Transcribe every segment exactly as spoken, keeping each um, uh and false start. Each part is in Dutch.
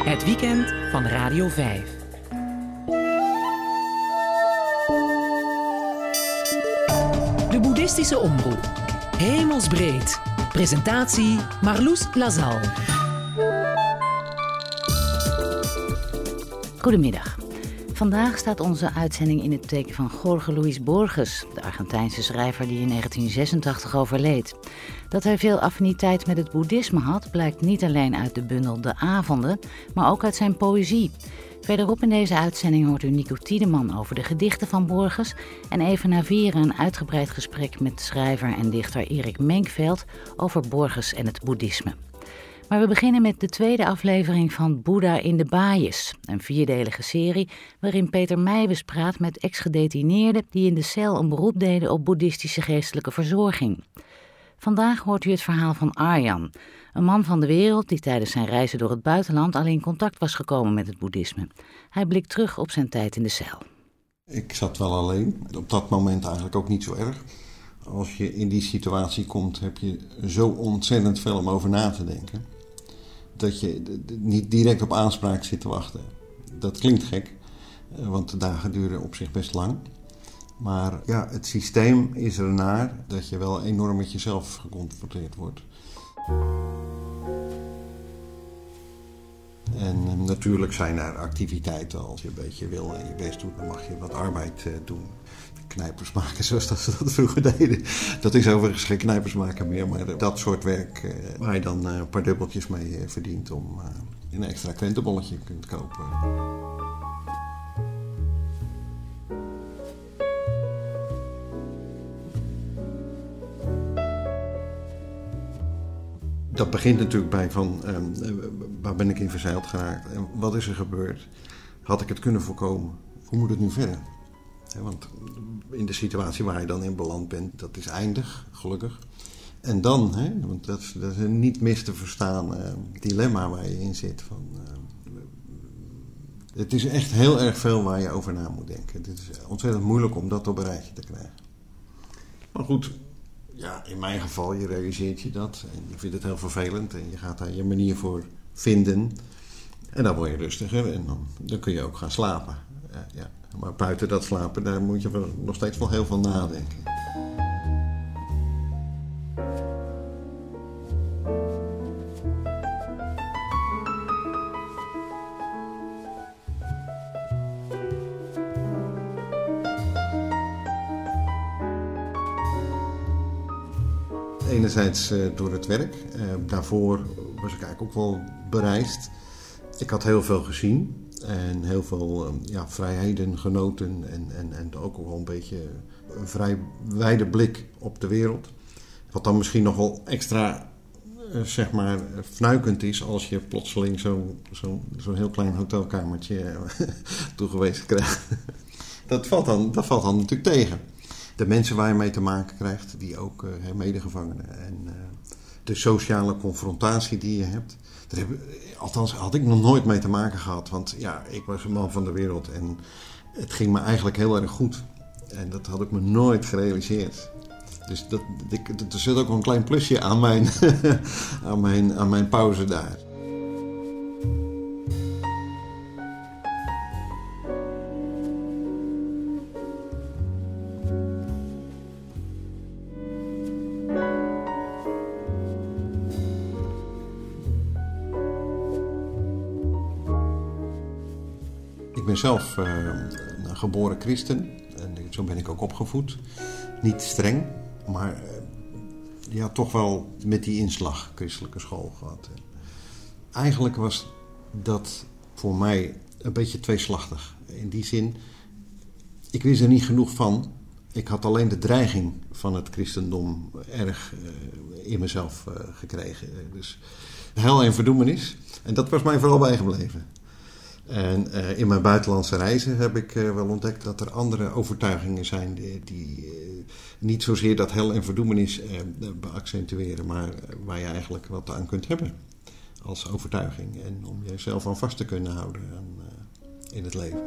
Het weekend van Radio vijf. De Boeddhistische Omroep. Hemelsbreed. Presentatie Marloes Lazal. Goedemiddag. Vandaag staat onze uitzending in het teken van Jorge Luis Borges, de Argentijnse schrijver die in negentien zesentachtig overleed. Dat hij veel affiniteit met het boeddhisme had, blijkt niet alleen uit de bundel De Avonden, maar ook uit zijn poëzie. Verderop in deze uitzending hoort u Nico Tiedeman over de gedichten van Borges en even na vieren een uitgebreid gesprek met schrijver en dichter Erik Menkveld over Borges en het boeddhisme. Maar we beginnen met de tweede aflevering van Boeddha in de Baaijes, een vierdelige serie waarin Peter Meijbes praat met ex-gedetineerden die in de cel een beroep deden op boeddhistische geestelijke verzorging. Vandaag hoort u het verhaal van Arjan, een man van de wereld die tijdens zijn reizen door het buitenland al in contact was gekomen met het boeddhisme. Hij blikt terug op zijn tijd in de cel. Ik zat wel alleen, op dat moment eigenlijk ook niet zo erg. Als je in die situatie komt, heb je zo ontzettend veel om over na te denken, dat je niet direct op aanspraak zit te wachten. Dat klinkt gek, want de dagen duren op zich best lang. Maar ja, het systeem is ernaar dat je wel enorm met jezelf geconfronteerd wordt. En natuurlijk zijn er activiteiten, als je een beetje wil en je best doet, dan mag je wat arbeid doen. Knijpers maken zoals dat ze dat vroeger deden. Dat is overigens geen knijpers maken meer, maar dat soort werk uh, waar je dan uh, een paar dubbeltjes mee uh, verdient om uh, een extra krentenbolletje kunt kopen. Dat begint natuurlijk bij van, um, waar ben ik in verzeild geraakt en wat is er gebeurd? Had ik het kunnen voorkomen? Hoe moet het nu verder? He, want in de situatie waar je dan in beland bent, dat is eindig, gelukkig. En dan, he, want dat is, dat is een niet mis te verstaan uh, dilemma waar je in zit. Van, uh, het is echt heel erg veel waar je over na moet denken. Het is ontzettend moeilijk om dat op een rijtje te krijgen. Maar goed, ja, in mijn geval, je realiseert je dat. En je vindt het heel vervelend en je gaat daar je manier voor vinden. En dan word je rustiger en dan, dan kun je ook gaan slapen. Uh, ja. Maar buiten dat slapen, daar moet je wel, nog steeds wel heel veel nadenken. Enerzijds uh, door het werk. Uh, daarvoor was ik eigenlijk ook wel bereisd. Ik had heel veel gezien. En heel veel ja, vrijheden genoten en, en, en ook wel een beetje een vrij wijde blik op de wereld. Wat dan misschien nog wel extra, zeg maar, fnuikend is als je plotseling zo'n zo, zo heel klein hotelkamertje toegewezen krijgt. Dat valt, dan, dat valt dan natuurlijk tegen. De mensen waar je mee te maken krijgt, die ook uh, medegevangenen en uh, de sociale confrontatie die je hebt. Daar heb, althans had ik nog nooit mee te maken gehad, want ja, ik was een man van de wereld en het ging me eigenlijk heel erg goed. En dat had ik me nooit gerealiseerd. Dus dat, ik, er zit ook wel een klein plusje aan mijn, aan mijn, aan mijn pauze daar. Ik ben zelf uh, een geboren christen en zo ben ik ook opgevoed. Niet streng, maar uh, ja, toch wel met die inslag christelijke school gehad. En eigenlijk was dat voor mij een beetje tweeslachtig. In die zin, ik wist er niet genoeg van. Ik had alleen de dreiging van het christendom erg uh, in mezelf uh, gekregen. Dus hel en verdoemenis. En dat was mij vooral bijgebleven. En uh, in mijn buitenlandse reizen heb ik uh, wel ontdekt dat er andere overtuigingen zijn die, die uh, niet zozeer dat hel en verdoemenis uh, beaccentueren, maar uh, waar je eigenlijk wat aan kunt hebben als overtuiging. En om jezelf aan vast te kunnen houden aan, uh, in het leven.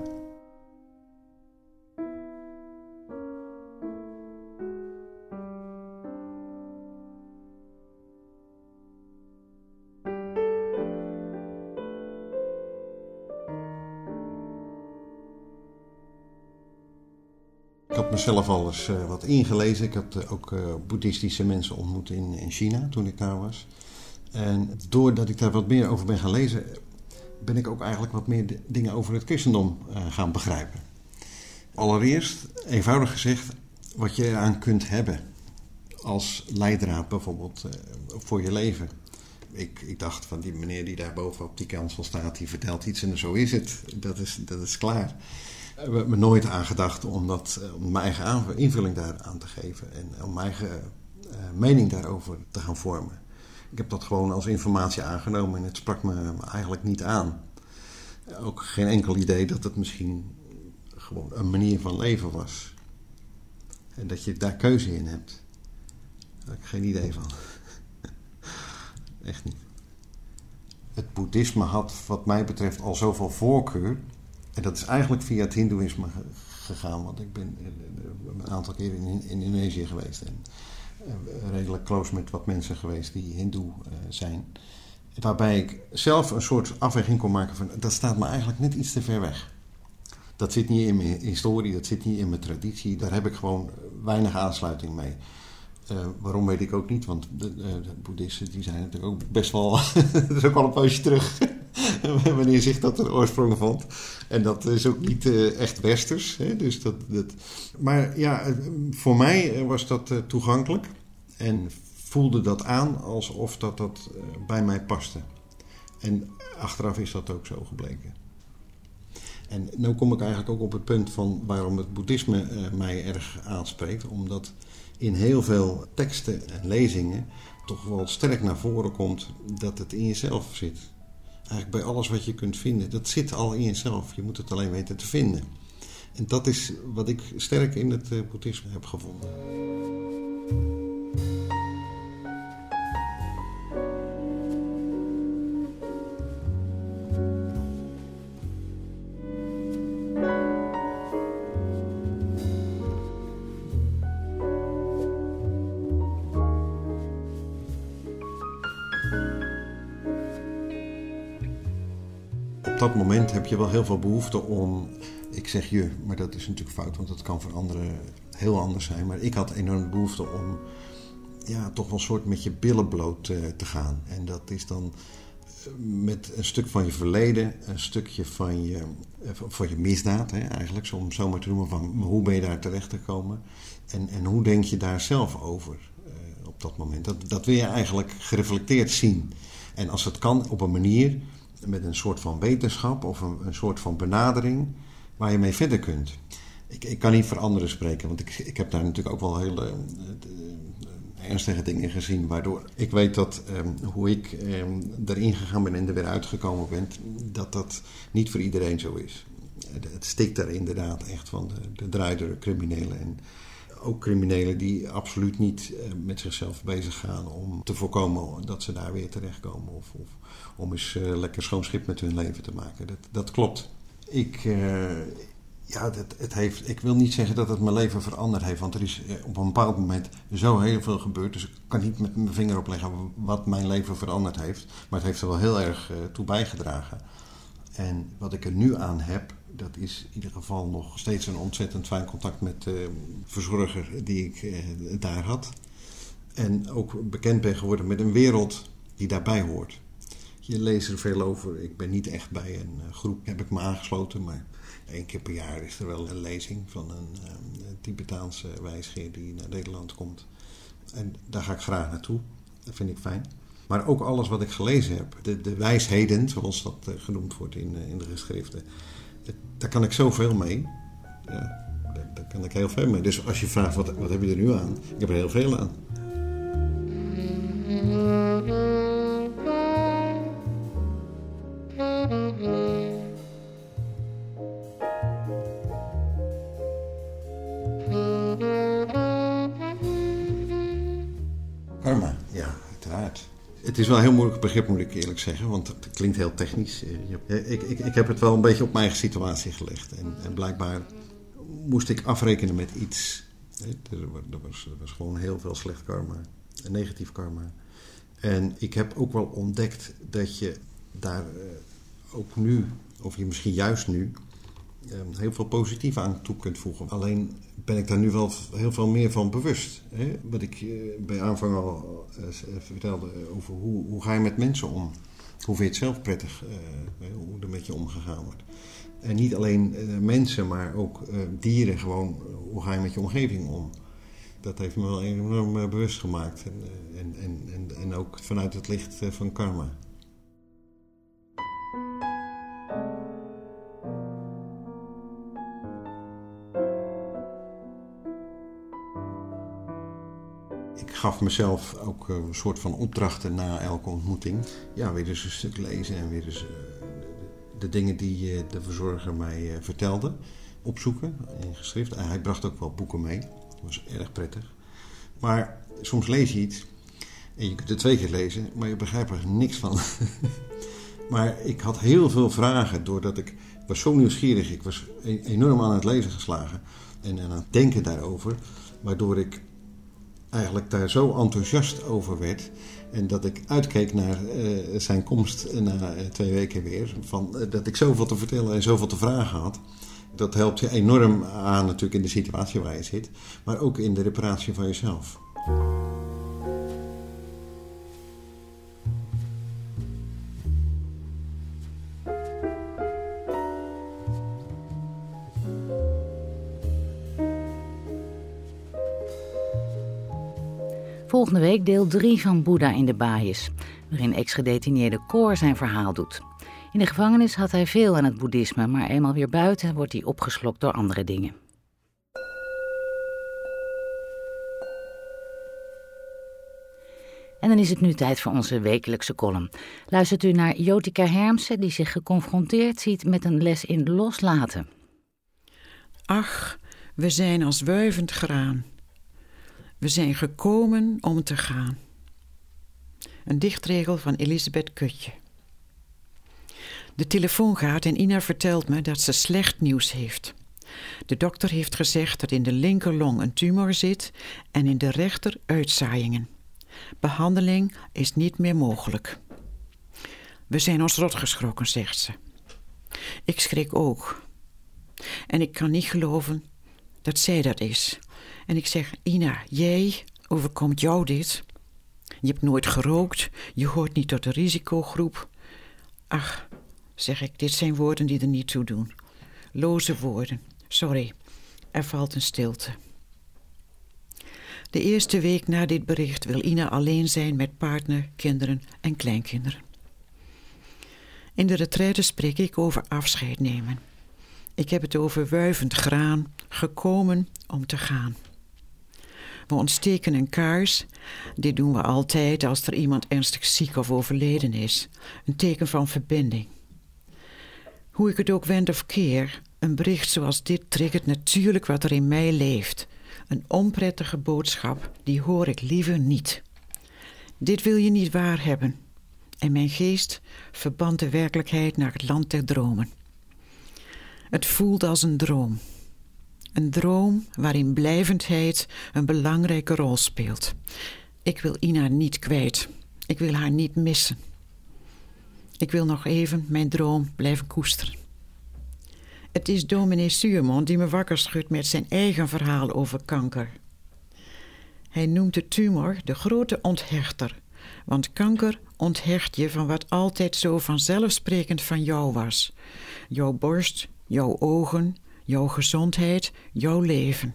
had mezelf al eens uh, wat ingelezen. Ik had uh, ook uh, boeddhistische mensen ontmoet in, in China toen ik daar was. En doordat ik daar wat meer over ben gaan lezen, ben ik ook eigenlijk wat meer d- dingen over het christendom uh, gaan begrijpen. Allereerst, eenvoudig gezegd, wat je eraan kunt hebben als leidraad bijvoorbeeld uh, voor je leven. Ik, ik dacht van die meneer die daar boven op die kansel staat, die vertelt iets en zo is het. Dat is, dat is klaar. Ik heb me nooit aan gedacht om, dat, om mijn eigen invulling daar aan te geven en om mijn eigen uh, mening daarover te gaan vormen. Ik heb dat gewoon als informatie aangenomen en het sprak me eigenlijk niet aan. Ook geen enkel idee dat het misschien gewoon een manier van leven was. En dat je daar keuze in hebt. Daar heb ik geen idee van. Echt niet. Het boeddhisme had wat mij betreft al zoveel voorkeur. En dat is eigenlijk via het hindoeïsme gegaan. Want ik ben een aantal keer in Indonesië geweest. En redelijk close met wat mensen geweest die hindoe zijn. Waarbij ik zelf een soort afweging kon maken van, dat staat me eigenlijk net iets te ver weg. Dat zit niet in mijn historie, dat zit niet in mijn traditie. Daar heb ik gewoon weinig aansluiting mee. Uh, waarom weet ik ook niet, want de, de, de boeddhisten die zijn natuurlijk ook best wel, dat is ook al een poosje terug, wanneer zich dat er oorsprong vond. En dat is ook niet uh, echt westers. Hè? Dus dat, dat... Maar ja, voor mij was dat uh, toegankelijk en voelde dat aan alsof dat, dat uh, bij mij paste. En achteraf is dat ook zo gebleken. En nu kom ik eigenlijk ook op het punt van waarom het boeddhisme uh, mij erg aanspreekt, omdat in heel veel teksten en lezingen toch wel sterk naar voren komt dat het in jezelf zit. Eigenlijk bij alles wat je kunt vinden, dat zit al in jezelf. Je moet het alleen weten te vinden. En dat is wat ik sterk in het uh, boeddhisme heb gevonden. Op dat moment heb je wel heel veel behoefte om, ik zeg je, maar dat is natuurlijk fout, want dat kan voor anderen heel anders zijn. Maar ik had enorm behoefte om, ja, toch wel een soort met je billen bloot uh, te gaan. En dat is dan met een stuk van je verleden, een stukje van je, uh, van je misdaad, hè, eigenlijk, om zo maar te noemen, van hoe ben je daar terecht gekomen en, en hoe denk je daar zelf over uh, op dat moment. Dat, dat wil je eigenlijk gereflecteerd zien. En als het kan op een manier, met een soort van wetenschap of een, een soort van benadering waar je mee verder kunt. Ik, ik kan niet voor anderen spreken, want ik, ik heb daar natuurlijk ook wel hele uh, uh, ernstige dingen gezien, waardoor ik weet dat um, hoe ik um, erin gegaan ben en er weer uitgekomen ben, dat dat niet voor iedereen zo is. Het stikt daar inderdaad echt van de, de draaideur criminelen en ook criminelen die absoluut niet uh, met zichzelf bezig gaan om te voorkomen dat ze daar weer terechtkomen. Of, of om eens uh, lekker schoon schip met hun leven te maken. Dat, dat klopt. Ik, uh, ja, dat, het heeft, ik wil niet zeggen dat het mijn leven veranderd heeft. Want er is uh, op een bepaald moment zo heel veel gebeurd. Dus ik kan niet met mijn vinger opleggen wat mijn leven veranderd heeft. Maar het heeft er wel heel erg uh, toe bijgedragen. En wat ik er nu aan heb, dat is in ieder geval nog steeds een ontzettend fijn contact met de uh, verzorger die ik uh, daar had. En ook bekend ben geworden met een wereld die daarbij hoort. Je leest er veel over. Ik ben niet echt bij een uh, groep, heb ik me aangesloten. Maar één keer per jaar is er wel een lezing van een, uh, een Tibetaanse wijsgeer die naar Nederland komt. En daar ga ik graag naartoe. Dat vind ik fijn. Maar ook alles wat ik gelezen heb, de, de wijsheden, zoals dat uh, genoemd wordt in, uh, in de geschriften, het, daar kan ik zoveel mee. Ja, daar, daar kan ik heel veel mee. Dus als je vraagt, wat, wat heb je er nu aan? Ik heb er heel veel aan. Karma, ja, uiteraard. Het is wel een heel moeilijk begrip, moet ik eerlijk zeggen, want het klinkt heel technisch. Ik, ik, ik heb het wel een beetje op mijn eigen situatie gelegd. En, en blijkbaar moest ik afrekenen met iets. Er was, er was gewoon heel veel slecht karma, negatief karma. En ik heb ook wel ontdekt dat je daar ook nu, of je misschien juist nu, heel veel positief aan toe kunt voegen. Alleen ben ik daar nu wel heel veel meer van bewust. Hè? Wat ik bij aanvang al uh, vertelde over hoe, hoe ga je met mensen om. Hoe vind je het zelf prettig, uh, hoe er met je omgegaan wordt. En niet alleen uh, mensen, maar ook uh, dieren. Gewoon, uh, hoe ga je met je omgeving om. Dat heeft me wel enorm uh, bewust gemaakt. En, uh, en, en, en, en ook vanuit het licht uh, van karma. Ik gaf mezelf ook een soort van opdrachten na elke ontmoeting. Ja, weer eens een stuk lezen en weer eens uh, de, de dingen die uh, de verzorger mij uh, vertelde opzoeken in geschrift. En hij bracht ook wel boeken mee. Dat was erg prettig. Maar soms lees je iets en je kunt het twee keer lezen, maar je begrijpt er niks van. Maar ik had heel veel vragen doordat ik, ik was zo nieuwsgierig. Ik was enorm aan het lezen geslagen en aan het denken daarover. Waardoor ik eigenlijk daar zo enthousiast over werd. En dat ik uitkeek naar uh, zijn komst na uh, twee weken weer. Van, uh, dat ik zoveel te vertellen en zoveel te vragen had. Dat helpt je enorm aan natuurlijk in de situatie waar je zit. Maar ook in de reparatie van jezelf. Volgende week deel drie van Boeddha in de Baaiers, waarin ex-gedetineerde Cor zijn verhaal doet. In de gevangenis had hij veel aan het boeddhisme, maar eenmaal weer buiten wordt hij opgeslokt door andere dingen. En dan is het nu tijd voor onze wekelijkse column. Luistert u naar Jotica Hermsen, die zich geconfronteerd ziet met een les in loslaten. Ach, we zijn als wuivend graan. We zijn gekomen om te gaan. Een dichtregel van Elisabeth Kutje. De telefoon gaat en Ina vertelt me dat ze slecht nieuws heeft. De dokter heeft gezegd dat in de linkerlong een tumor zit en in de rechter uitzaaiingen. Behandeling is niet meer mogelijk. We zijn ons rot geschrokken, zegt ze. Ik schrik ook. En ik kan niet geloven dat zij dat is. En ik zeg, Ina, jij, overkomt jou dit? Je hebt nooit gerookt, je hoort niet tot de risicogroep. Ach, zeg ik, dit zijn woorden die er niet toe doen. Loze woorden. Sorry, er valt een stilte. De eerste week na dit bericht wil Ina alleen zijn met partner, kinderen en kleinkinderen. In de retraite spreek ik over afscheid nemen. Ik heb het over wuivend graan, gekomen om te gaan. We ontsteken een kaars. Dit doen we altijd als er iemand ernstig ziek of overleden is. Een teken van verbinding. Hoe ik het ook wend of keer, een bericht zoals dit triggert natuurlijk wat er in mij leeft. Een onprettige boodschap, die hoor ik liever niet. Dit wil je niet waar hebben. En mijn geest verbant de werkelijkheid naar het land der dromen. Het voelt als een droom. Een droom waarin blijvendheid een belangrijke rol speelt. Ik wil Ina niet kwijt. Ik wil haar niet missen. Ik wil nog even mijn droom blijven koesteren. Het is dominee Suurmond die me wakker schudt met zijn eigen verhaal over kanker. Hij noemt de tumor de grote onthechter. Want kanker onthecht je van wat altijd zo vanzelfsprekend van jou was. Jouw borst, jouw ogen, jouw gezondheid, jouw leven.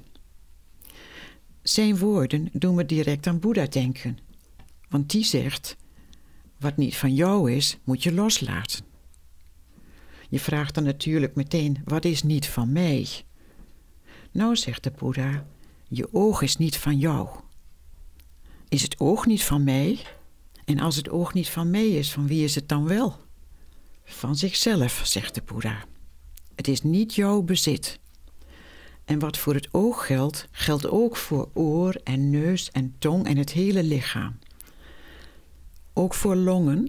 Zijn woorden doen me direct aan Boeddha denken. Want die zegt, wat niet van jou is, moet je loslaten. Je vraagt dan natuurlijk meteen, wat is niet van mij? Nou, zegt de Boeddha, je oog is niet van jou. Is het oog niet van mij? En als het oog niet van mij is, van wie is het dan wel? Van zichzelf, zegt de Boeddha. Het is niet jouw bezit. En wat voor het oog geldt, geldt ook voor oor en neus en tong en het hele lichaam. Ook voor longen?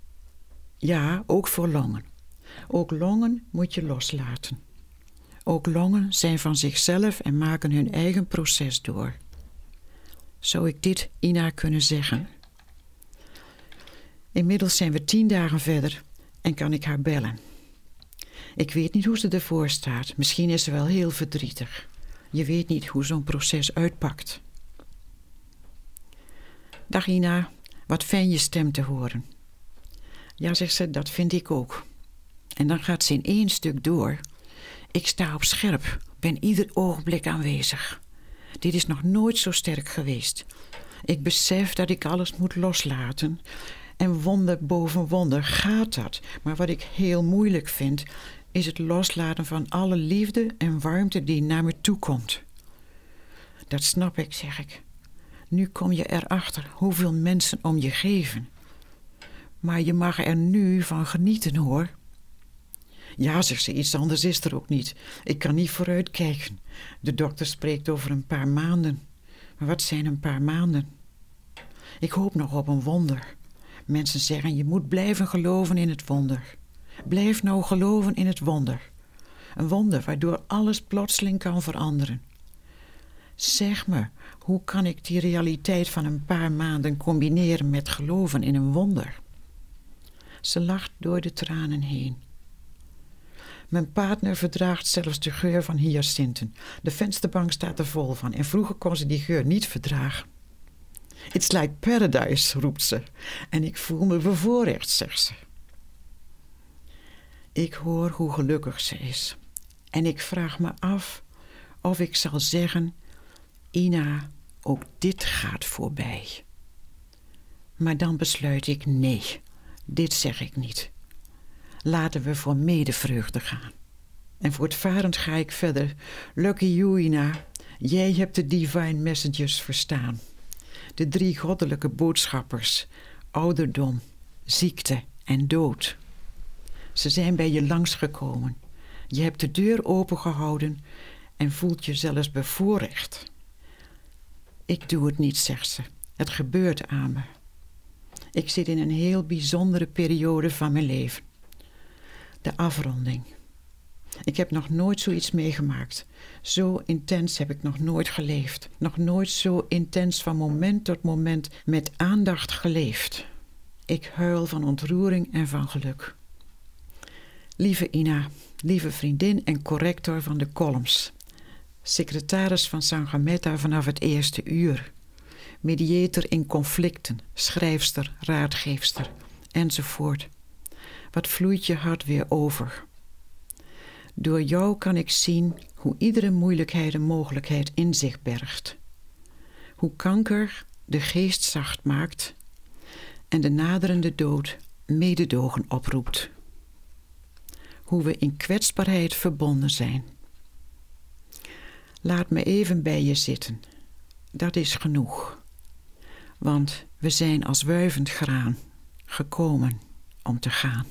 Ja, ook voor longen. Ook longen moet je loslaten. Ook longen zijn van zichzelf en maken hun eigen proces door. Zou ik dit Ina kunnen zeggen? Inmiddels zijn we tien dagen verder en kan ik haar bellen. Ik weet niet hoe ze ervoor staat. Misschien is ze wel heel verdrietig. Je weet niet hoe zo'n proces uitpakt. Dag Ina, wat fijn je stem te horen. Ja, zegt ze, dat vind ik ook. En dan gaat ze in één stuk door. Ik sta op scherp, ben ieder ogenblik aanwezig. Dit is nog nooit zo sterk geweest. Ik besef dat ik alles moet loslaten. En wonder boven wonder gaat dat. Maar wat ik heel moeilijk vind, is het loslaten van alle liefde en warmte die naar me toe komt. Dat snap ik, zeg ik. Nu kom je erachter hoeveel mensen om je geven. Maar je mag er nu van genieten, hoor. Ja, zegt ze, iets anders is er ook niet. Ik kan niet vooruitkijken. De dokter spreekt over een paar maanden. Maar wat zijn een paar maanden? Ik hoop nog op een wonder. Mensen zeggen, je moet blijven geloven in het wonder. Blijf nou geloven in het wonder. Een wonder waardoor alles plotseling kan veranderen. Zeg me, hoe kan ik die realiteit van een paar maanden combineren met geloven in een wonder? Ze lacht door de tranen heen. Mijn partner verdraagt zelfs de geur van hyacinten. De vensterbank staat er vol van en vroeger kon ze die geur niet verdragen. It's like paradise, roept ze. En ik voel me bevoorrecht, zegt ze. Ik hoor hoe gelukkig ze is. En ik vraag me af of ik zal zeggen, Ina, ook dit gaat voorbij. Maar dan besluit ik, nee, dit zeg ik niet. Laten we voor medevreugde gaan. En voortvarend ga ik verder. Lucky you, Ina. Jij hebt de divine messengers verstaan. De drie goddelijke boodschappers. Ouderdom, ziekte en dood. Ze zijn bij je langsgekomen. Je hebt de deur opengehouden en voelt je zelfs bevoorrecht. Ik doe het niet, zegt ze. Het gebeurt aan me. Ik zit in een heel bijzondere periode van mijn leven. De afronding. Ik heb nog nooit zoiets meegemaakt. Zo intens heb ik nog nooit geleefd. Nog nooit zo intens van moment tot moment met aandacht geleefd. Ik huil van ontroering en van geluk. Lieve Ina, lieve vriendin en corrector van de columns. Secretaris van Sanghametta vanaf het eerste uur. Mediator in conflicten, schrijfster, raadgeefster, enzovoort. Wat vloeit je hart weer over? Door jou kan ik zien hoe iedere moeilijkheid een mogelijkheid in zich bergt. Hoe kanker de geest zacht maakt en de naderende dood mededogen oproept. Hoe we in kwetsbaarheid verbonden zijn. Laat me even bij je zitten. Dat is genoeg. Want we zijn als wuivend graan gekomen om te gaan.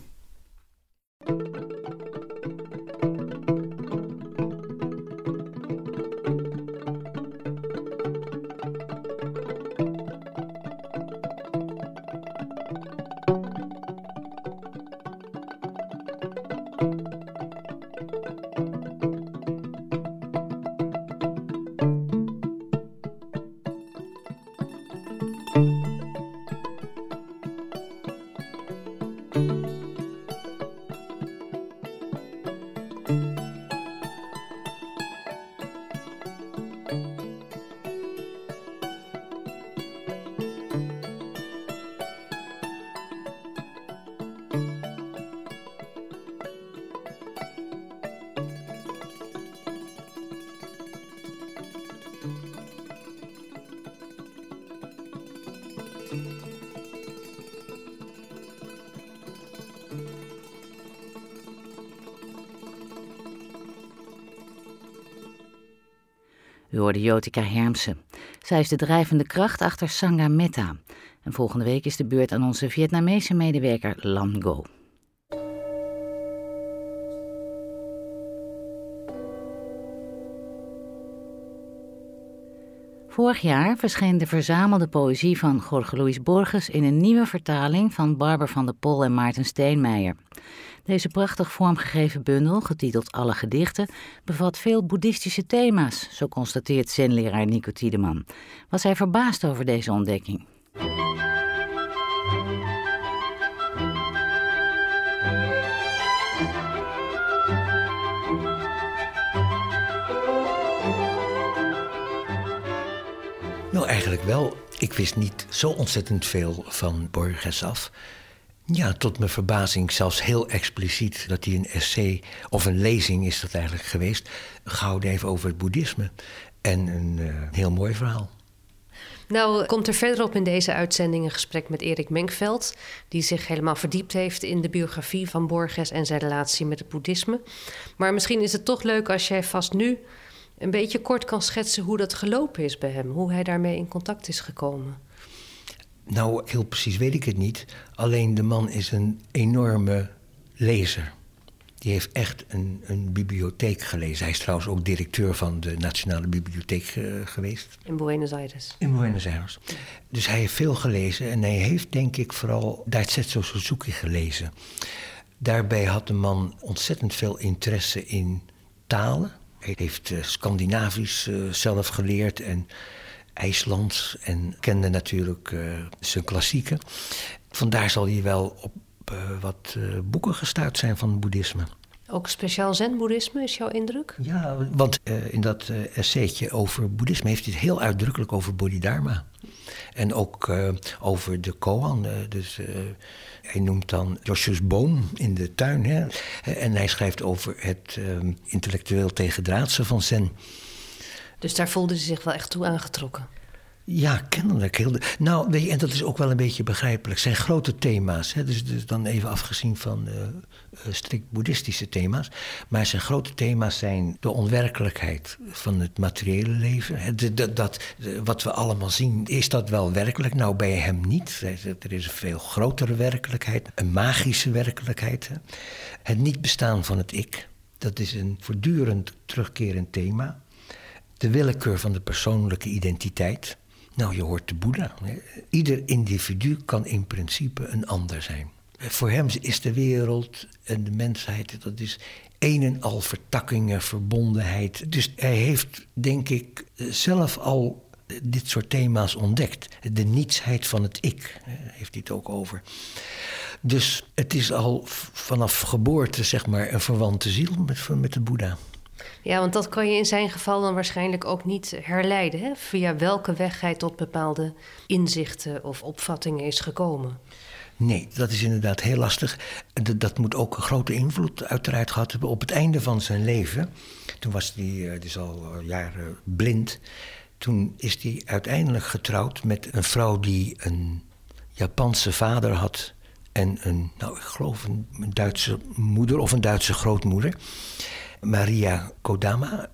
U hoorde Jotica Hermsen. Zij is de drijvende kracht achter Sanghametta. En volgende week is de beurt aan onze Vietnamese medewerker Lam Ngo. Vorig jaar verscheen de verzamelde poëzie van Jorge Luis Borges in een nieuwe vertaling van Barbara van der Pol en Maarten Steenmeijer. Deze prachtig vormgegeven bundel, getiteld Alle Gedichten, bevat veel boeddhistische thema's, zo constateert zenleraar Nico Tiedeman. Was hij verbaasd over deze ontdekking? Nou, eigenlijk wel. Ik wist niet zo ontzettend veel van Borges af. Ja, tot mijn verbazing zelfs heel expliciet dat hij een essay, of een lezing is dat eigenlijk geweest, gehouden heeft over het boeddhisme. En een uh, heel mooi verhaal. Nou, komt er verderop in deze uitzending een gesprek met Erik Menkveld, die zich helemaal verdiept heeft in de biografie van Borges en zijn relatie met het boeddhisme. Maar misschien is het toch leuk als jij vast nu een beetje kort kan schetsen hoe dat gelopen is bij hem, hoe hij daarmee in contact is gekomen. Nou, heel precies weet ik het niet. Alleen de man is een enorme lezer. Die heeft echt een, een bibliotheek gelezen. Hij is trouwens ook directeur van de Nationale Bibliotheek uh, geweest. In Buenos Aires. In Buenos Aires. Dus hij heeft veel gelezen. En hij heeft, denk ik, vooral Daisetsu Suzuki gelezen. Daarbij had de man ontzettend veel interesse in talen. Hij heeft uh, Scandinavisch uh, zelf geleerd en IJslands en kende natuurlijk uh, zijn klassieken. Vandaar zal hij wel op uh, wat uh, boeken gestuurd zijn van het boeddhisme. Ook speciaal zen-boeddhisme, is jouw indruk? Ja, want uh, in dat uh, essaytje over boeddhisme heeft hij het heel uitdrukkelijk over Bodhidharma. En ook uh, over de koan. Uh, dus uh, hij noemt dan Joshua's boom in de tuin. Hè? En hij schrijft over het uh, intellectueel tegendraadse van zen. Dus daar voelde ze zich wel echt toe aangetrokken? Ja, kennelijk. Heel de, nou, weet je, en dat is ook wel een beetje begrijpelijk. Het zijn grote thema's. Hè? Dus, dus dan even afgezien van uh, uh, strikt boeddhistische thema's. Maar zijn grote thema's zijn de onwerkelijkheid van het materiële leven. Hè? De, de, dat, de, wat we allemaal zien, is dat wel werkelijk? Nou, bij hem niet. Er is een veel grotere werkelijkheid. Een magische werkelijkheid. Hè? Het niet bestaan van het ik. Dat is een voortdurend terugkerend thema. De willekeur van de persoonlijke identiteit. Nou, je hoort de Boeddha. Ieder individu kan in principe een ander zijn. Voor hem is de wereld en de mensheid, dat is een en al vertakkingen, verbondenheid. Dus hij heeft, denk ik, zelf al dit soort thema's ontdekt. De nietsheid van het ik, heeft hij het ook over. Dus het is al vanaf geboorte, zeg maar, een verwante ziel met, met de Boeddha. Ja, want dat kan je in zijn geval dan waarschijnlijk ook niet herleiden, hè? Via welke weg hij tot bepaalde inzichten of opvattingen is gekomen. Nee, dat is inderdaad heel lastig. Dat, dat moet ook een grote invloed uiteraard gehad hebben op het einde van zijn leven. Toen was hij dus al jaren blind. Toen is hij uiteindelijk getrouwd met een vrouw die een Japanse vader had en een, nou, ik geloof een, een Duitse moeder of een Duitse grootmoeder. Maria Kodama.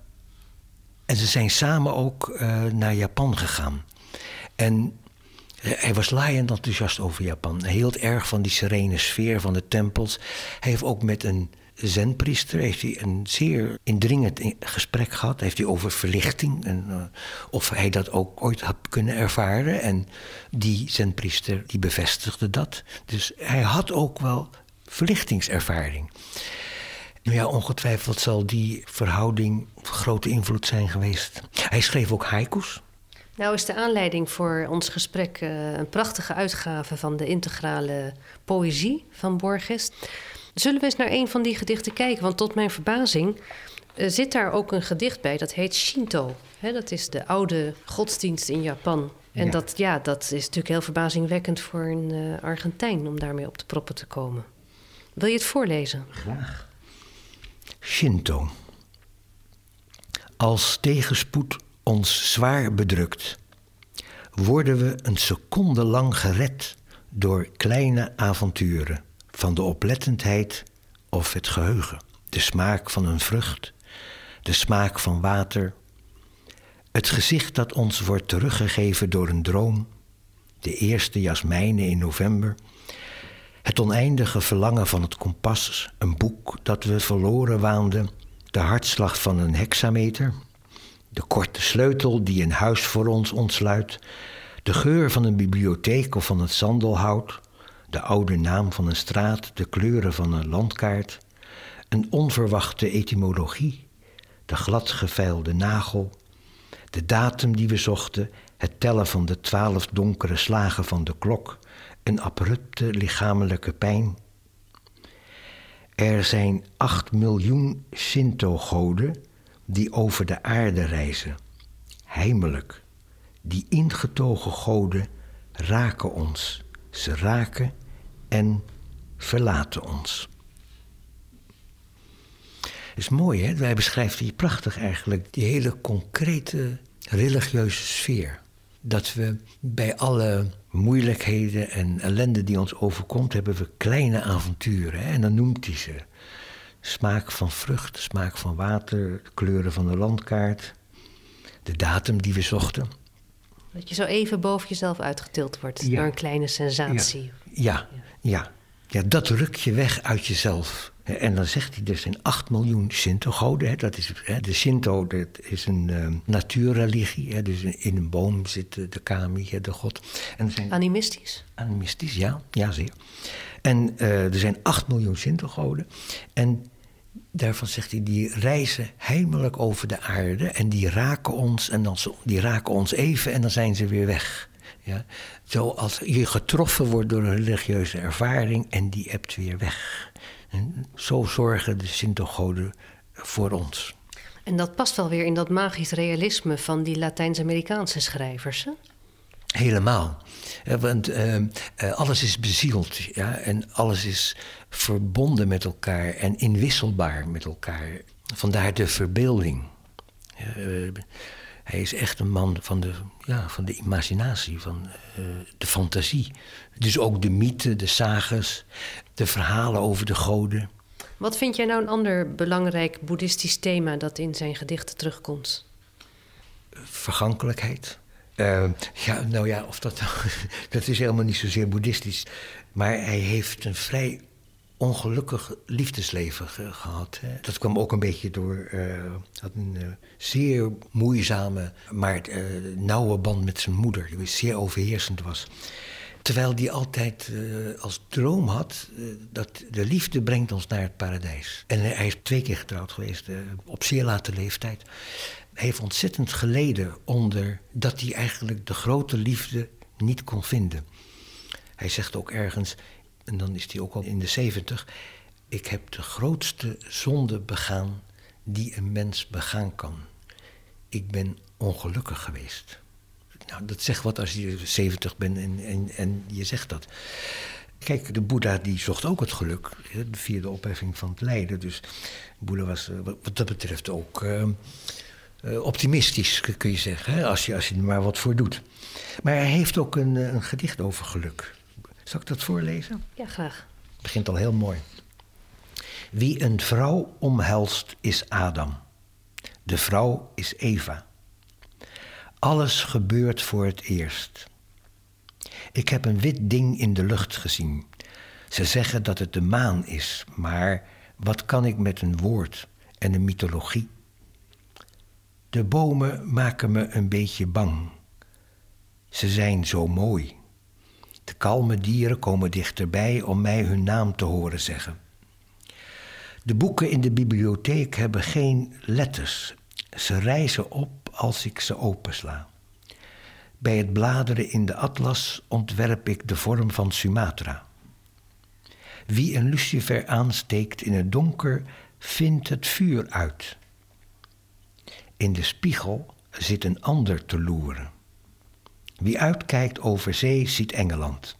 En ze zijn samen ook uh, naar Japan gegaan. En uh, hij was laaiend enthousiast over Japan. Hij hield erg van die serene sfeer van de tempels. Hij heeft ook met een zenpriester heeft hij een zeer indringend gesprek gehad. Heeft hij over verlichting en uh, of hij dat ook ooit had kunnen ervaren. En die zenpriester die bevestigde dat. Dus hij had ook wel verlichtingservaring. Ja, ongetwijfeld zal die verhouding grote invloed zijn geweest. Hij schreef ook haikus. Nou is de aanleiding voor ons gesprek uh, een prachtige uitgave van de integrale poëzie van Borges. Zullen we eens naar een van die gedichten kijken? Want tot mijn verbazing uh, zit daar ook een gedicht bij. Dat heet Shinto. He, dat is de oude godsdienst in Japan. En ja. Dat, ja, dat is natuurlijk heel verbazingwekkend voor een uh, Argentijn om daarmee op de proppen te komen. Wil je het voorlezen? Graag. Shinto. Als tegenspoed ons zwaar bedrukt, worden we een seconde lang gered door kleine avonturen van de oplettendheid of het geheugen, de smaak van een vrucht, de smaak van water, het gezicht dat ons wordt teruggegeven door een droom, de eerste jasmijnen in november, het oneindige verlangen van het kompas, een boek dat we verloren waanden, de hartslag van een hexameter, de korte sleutel die een huis voor ons ontsluit, de geur van een bibliotheek of van het sandelhout, de oude naam van een straat, de kleuren van een landkaart, een onverwachte etymologie, de gladgevijlde nagel, de datum die we zochten, het tellen van de twaalf donkere slagen van de klok, een abrupte lichamelijke pijn. Er zijn acht miljoen Shinto-goden die over de aarde reizen. Heimelijk, Die ingetogen goden raken ons. Ze raken en verlaten ons. Het is mooi, hè? Wij beschrijven hier prachtig eigenlijk die hele concrete religieuze sfeer. Dat we bij alle moeilijkheden en ellende die ons overkomt, hebben we kleine avonturen. Hè? En dan noemt hij ze. Smaak van vrucht, smaak van water, de kleuren van de landkaart, de datum die we zochten. Dat je zo even boven jezelf uitgetild wordt Ja. door een kleine sensatie. Ja, ja, ja. ja, dat ruk je weg uit jezelf. En dan zegt hij, er zijn acht miljoen Shinto-goden. Dat is, de Shinto dat is een uh, natuurreligie. Hè, dus in een boom zit de, de kami, de god. En er zijn, Animistisch? Animistisch, ja, ja zeer. En uh, er zijn acht miljoen Shinto-goden. En daarvan zegt hij, die reizen heimelijk over de aarde. En die raken ons, en dan, die raken ons even en dan zijn ze weer weg. Ja? Zoals je getroffen wordt door een religieuze ervaring en die hebt weer weg. En zo zorgen de Shinto-goden voor ons. En dat past wel weer in dat magisch realisme van die Latijns-Amerikaanse schrijvers, hè? Helemaal. Want uh, uh, alles is bezield, ja? En alles is verbonden met elkaar en inwisselbaar met elkaar. Vandaar de verbeelding. Uh, hij is echt een man van de, ja, van de imaginatie, van uh, de fantasie. Dus ook de mythe, de sages, de verhalen over de goden. Wat vind jij nou een ander belangrijk boeddhistisch thema dat in zijn gedichten terugkomt? Vergankelijkheid. Uh, ja, nou ja, of dat, dat is helemaal niet zozeer boeddhistisch. Maar hij heeft een vrij ongelukkig liefdesleven ge- gehad. Hè. Dat kwam ook een beetje door uh, had een uh, zeer moeizame, maar uh, nauwe band met zijn moeder, die zeer overheersend was. Terwijl die altijd uh, als droom had uh, dat de liefde brengt ons naar het paradijs. En hij is twee keer getrouwd geweest, uh, op zeer late leeftijd. Hij heeft ontzettend geleden onder dat hij eigenlijk de grote liefde niet kon vinden. Hij zegt ook ergens, en dan is hij ook al in de zeventig... ik heb de grootste zonde begaan die een mens begaan kan. Ik ben ongelukkig geweest. Nou, dat zegt wat als je zeventig bent en, en, en je zegt dat. Kijk, de Boeddha die zocht ook het geluk, via de opheffing van het lijden. Dus Boeddha was wat dat betreft ook uh, uh, optimistisch, kun je zeggen, hè? Als je, als je er maar wat voor doet. Maar hij heeft ook een, een gedicht over geluk. Zal ik dat voorlezen? Ja, graag. Het begint al heel mooi. Wie een vrouw omhelst is Adam. De vrouw is Eva. Alles gebeurt voor het eerst. Ik heb een wit ding in de lucht gezien. Ze zeggen dat het de maan is, maar wat kan ik met een woord en een mythologie? De bomen maken me een beetje bang. Ze zijn zo mooi. De kalme dieren komen dichterbij om mij hun naam te horen zeggen. De boeken in de bibliotheek hebben geen letters. Ze rijzen op als ik ze opensla. Bij het bladeren in de atlas ontwerp ik de vorm van Sumatra. Wie een lucifer aansteekt in het donker, vindt het vuur uit. In de spiegel zit een ander te loeren. Wie uitkijkt over zee, ziet Engeland.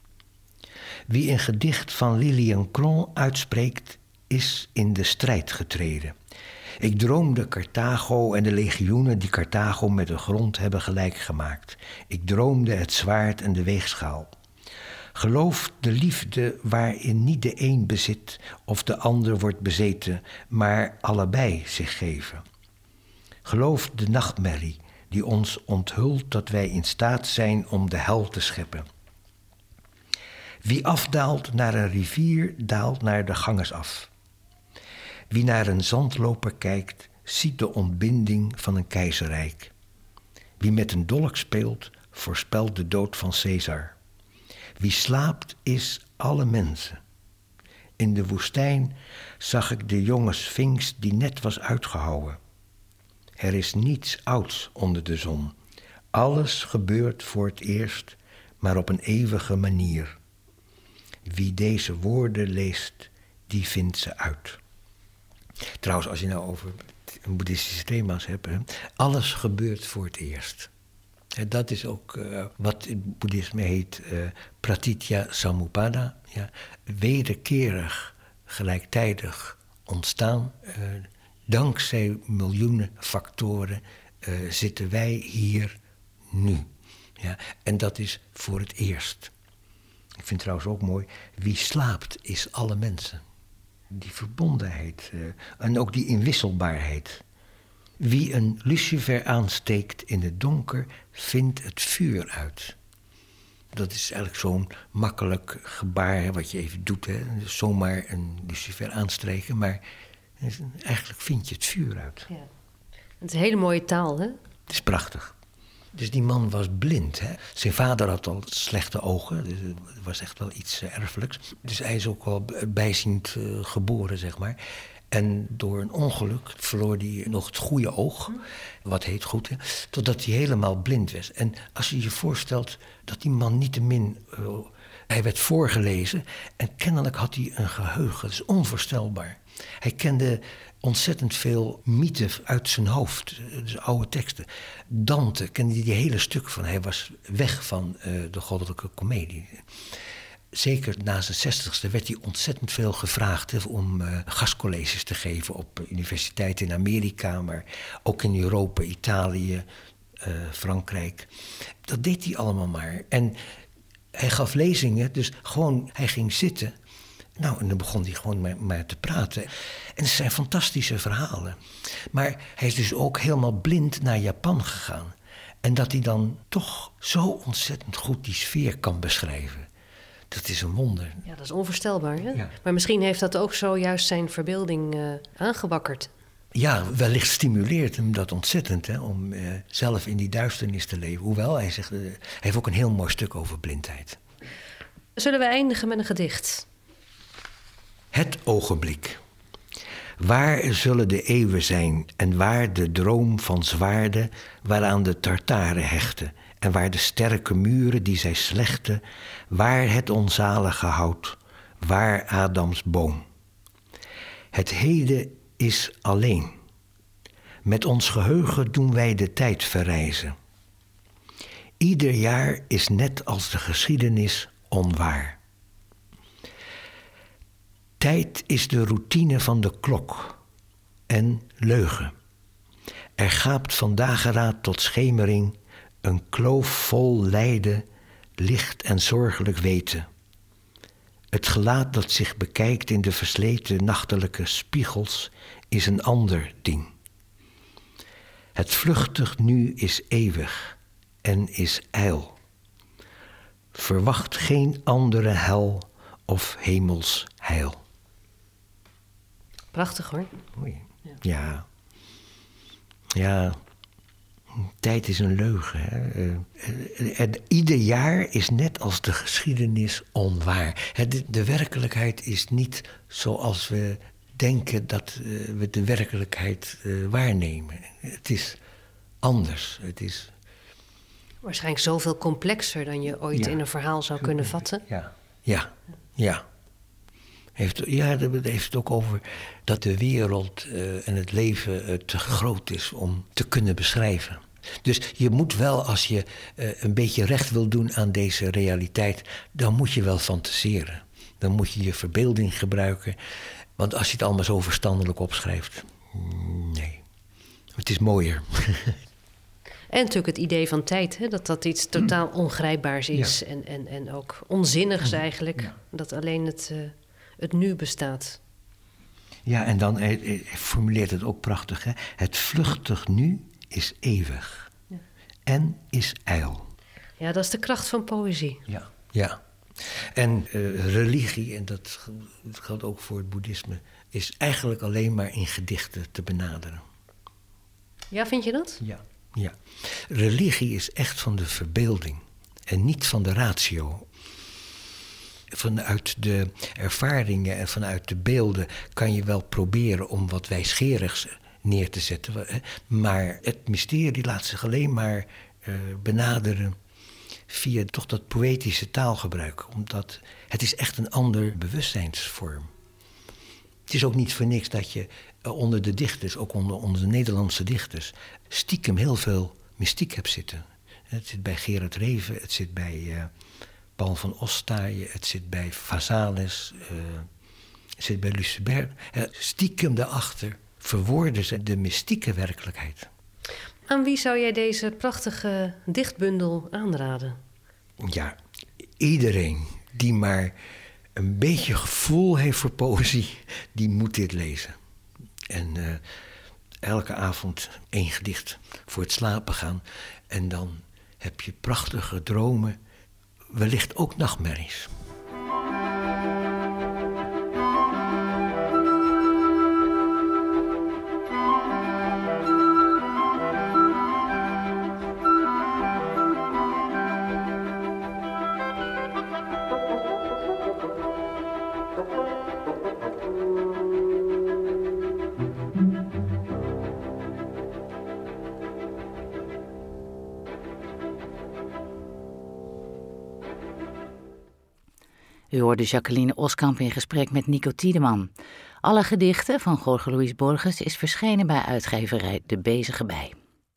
Wie een gedicht van Lilian Cron uitspreekt, is in de strijd getreden. Ik droomde Carthago en de legioenen die Carthago met de grond hebben gelijk gemaakt. Ik droomde het zwaard en de weegschaal. Geloof de liefde waarin niet de een bezit of de ander wordt bezeten, maar allebei zich geven. Geloof de nachtmerrie die ons onthult dat wij in staat zijn om de hel te scheppen. Wie afdaalt naar een rivier, daalt naar de Ganges af. Wie naar een zandloper kijkt, ziet de ontbinding van een keizerrijk. Wie met een dolk speelt, voorspelt de dood van Caesar. Wie slaapt, is alle mensen. In de woestijn zag ik de jonge Sphinx die net was uitgehouwen. Er is niets ouds onder de zon. Alles gebeurt voor het eerst, maar op een eeuwige manier. Wie deze woorden leest, die vindt ze uit. Trouwens, als je nou over boeddhistische thema's hebt, hè, alles gebeurt voor het eerst. Dat is ook uh, wat in het boeddhisme heet uh, pratitya samuppada. Ja. Wederkerig, gelijktijdig ontstaan. Uh, dankzij miljoenen factoren uh, zitten wij hier nu. Ja. En dat is voor het eerst. Ik vind trouwens ook mooi, wie slaapt is alle mensen. Die verbondenheid uh, en ook die inwisselbaarheid. Wie een lucifer aansteekt in het donker, vindt het vuur uit. Dat is eigenlijk zo'n makkelijk gebaar, hè, wat je even doet. Hè. Zomaar een lucifer aansteken, maar eigenlijk vind je het vuur uit. Ja. Het is een hele mooie taal, hè? Het is prachtig. Dus die man was blind. Hè. Zijn vader had al slechte ogen, dus het was echt wel iets uh, erfelijks. Dus hij is ook wel bijziend uh, geboren, zeg maar. En door een ongeluk verloor hij nog het goede oog, wat heet goed, hè, totdat hij helemaal blind was. En als je je voorstelt dat die man niettemin, uh, hij werd voorgelezen en kennelijk had hij een geheugen, dat is onvoorstelbaar. Hij kende ontzettend veel mythen uit zijn hoofd, dus oude teksten. Dante kende hij die hele stuk van, hij was weg van uh, de goddelijke komedie. Zeker na zijn zestigste werd hij ontzettend veel gevraagd he, om uh, gastcolleges te geven op universiteiten in Amerika, maar ook in Europa, Italië, uh, Frankrijk. Dat deed hij allemaal maar. En hij gaf lezingen, dus gewoon, hij ging zitten. Nou, en dan begon hij gewoon maar, maar te praten. En het zijn fantastische verhalen. Maar hij is dus ook helemaal blind naar Japan gegaan. En dat hij dan toch zo ontzettend goed die sfeer kan beschrijven. Dat is een wonder. Ja, dat is onvoorstelbaar. Hè? Ja. Maar misschien heeft dat ook zojuist zijn verbeelding uh, aangewakkerd. Ja, wellicht stimuleert hem dat ontzettend, hè, om uh, zelf in die duisternis te leven. Hoewel, hij, zegt, uh, hij heeft ook een heel mooi stuk over blindheid. Zullen we eindigen met een gedicht? Het ogenblik. Waar zullen de eeuwen zijn en waar de droom van zwaarden waaraan de Tartaren hechten en waar de sterke muren die zij slechten, waar het onzalige hout, waar Adams boom. Het heden is alleen. Met ons geheugen doen wij de tijd verrijzen. Ieder jaar is net als de geschiedenis onwaar. Tijd is de routine van de klok en leugen. Er gaapt van dageraad tot schemering een kloof vol lijden, licht en zorgelijk weten. Het gelaat dat zich bekijkt in de versleten nachtelijke spiegels is een ander ding. Het vluchtig nu is eeuwig en is ijl. Verwacht geen andere hel of hemels heil. Prachtig hoor. Oei. Ja. Ja. Tijd is een leugen. Hè. Uh, en ieder jaar is net als de geschiedenis onwaar. De, de werkelijkheid is niet zoals we denken dat uh, we de werkelijkheid uh, waarnemen. Het is anders. Het is waarschijnlijk zoveel complexer dan je ooit ja. in een verhaal zou kunnen vatten. Ja, ja, ja. Heeft, ja, dat heeft het ook over dat de wereld uh, en het leven uh, te groot is om te kunnen beschrijven. Dus je moet wel, als je uh, een beetje recht wil doen aan deze realiteit, dan moet je wel fantaseren. Dan moet je je verbeelding gebruiken. Want als je het allemaal zo verstandelijk opschrijft, nee. Het is mooier. En natuurlijk het idee van tijd, hè, dat dat iets totaal ongrijpbaars is. Ja. En, en, en ook onzinnigs eigenlijk. Ja. Dat alleen het, uh, het nu bestaat. Ja, en dan hij, hij formuleert het ook prachtig. Hè? Het vluchtig nu is eeuwig. Ja. En is ijl. Ja, dat is de kracht van poëzie. Ja, ja. En uh, religie, en dat geldt ook voor het boeddhisme, is eigenlijk alleen maar in gedichten te benaderen. Ja, vind je dat? Ja. Ja, religie is echt van de verbeelding en niet van de ratio. Vanuit de ervaringen en vanuit de beelden kan je wel proberen om wat wijsgerigs neer te zetten. Maar het mysterie laat zich alleen maar uh, benaderen via toch dat poëtische taalgebruik. Omdat het is echt een ander bewustzijnsvorm. Het is ook niet voor niks dat je onder de dichters, ook onder, onder de Nederlandse dichters, stiekem heel veel mystiek hebt zitten. Het zit bij Gerard Reven, het zit bij uh, Paul van Ostaaien, het zit bij Vazalis, uh, het zit bij Lucebert. Uh, stiekem daarachter verwoorden ze de mystieke werkelijkheid. Aan wie zou jij deze prachtige dichtbundel aanraden? Ja, iedereen die maar een beetje gevoel heeft voor poëzie, die moet dit lezen. En uh, elke avond één gedicht voor het slapen gaan. En dan heb je prachtige dromen, wellicht ook nachtmerries. U hoorde Jacqueline Oskamp in gesprek met Nico Tiedeman. Alle gedichten van Jorge Luis Borges is verschenen bij uitgeverij De Bezige Bij.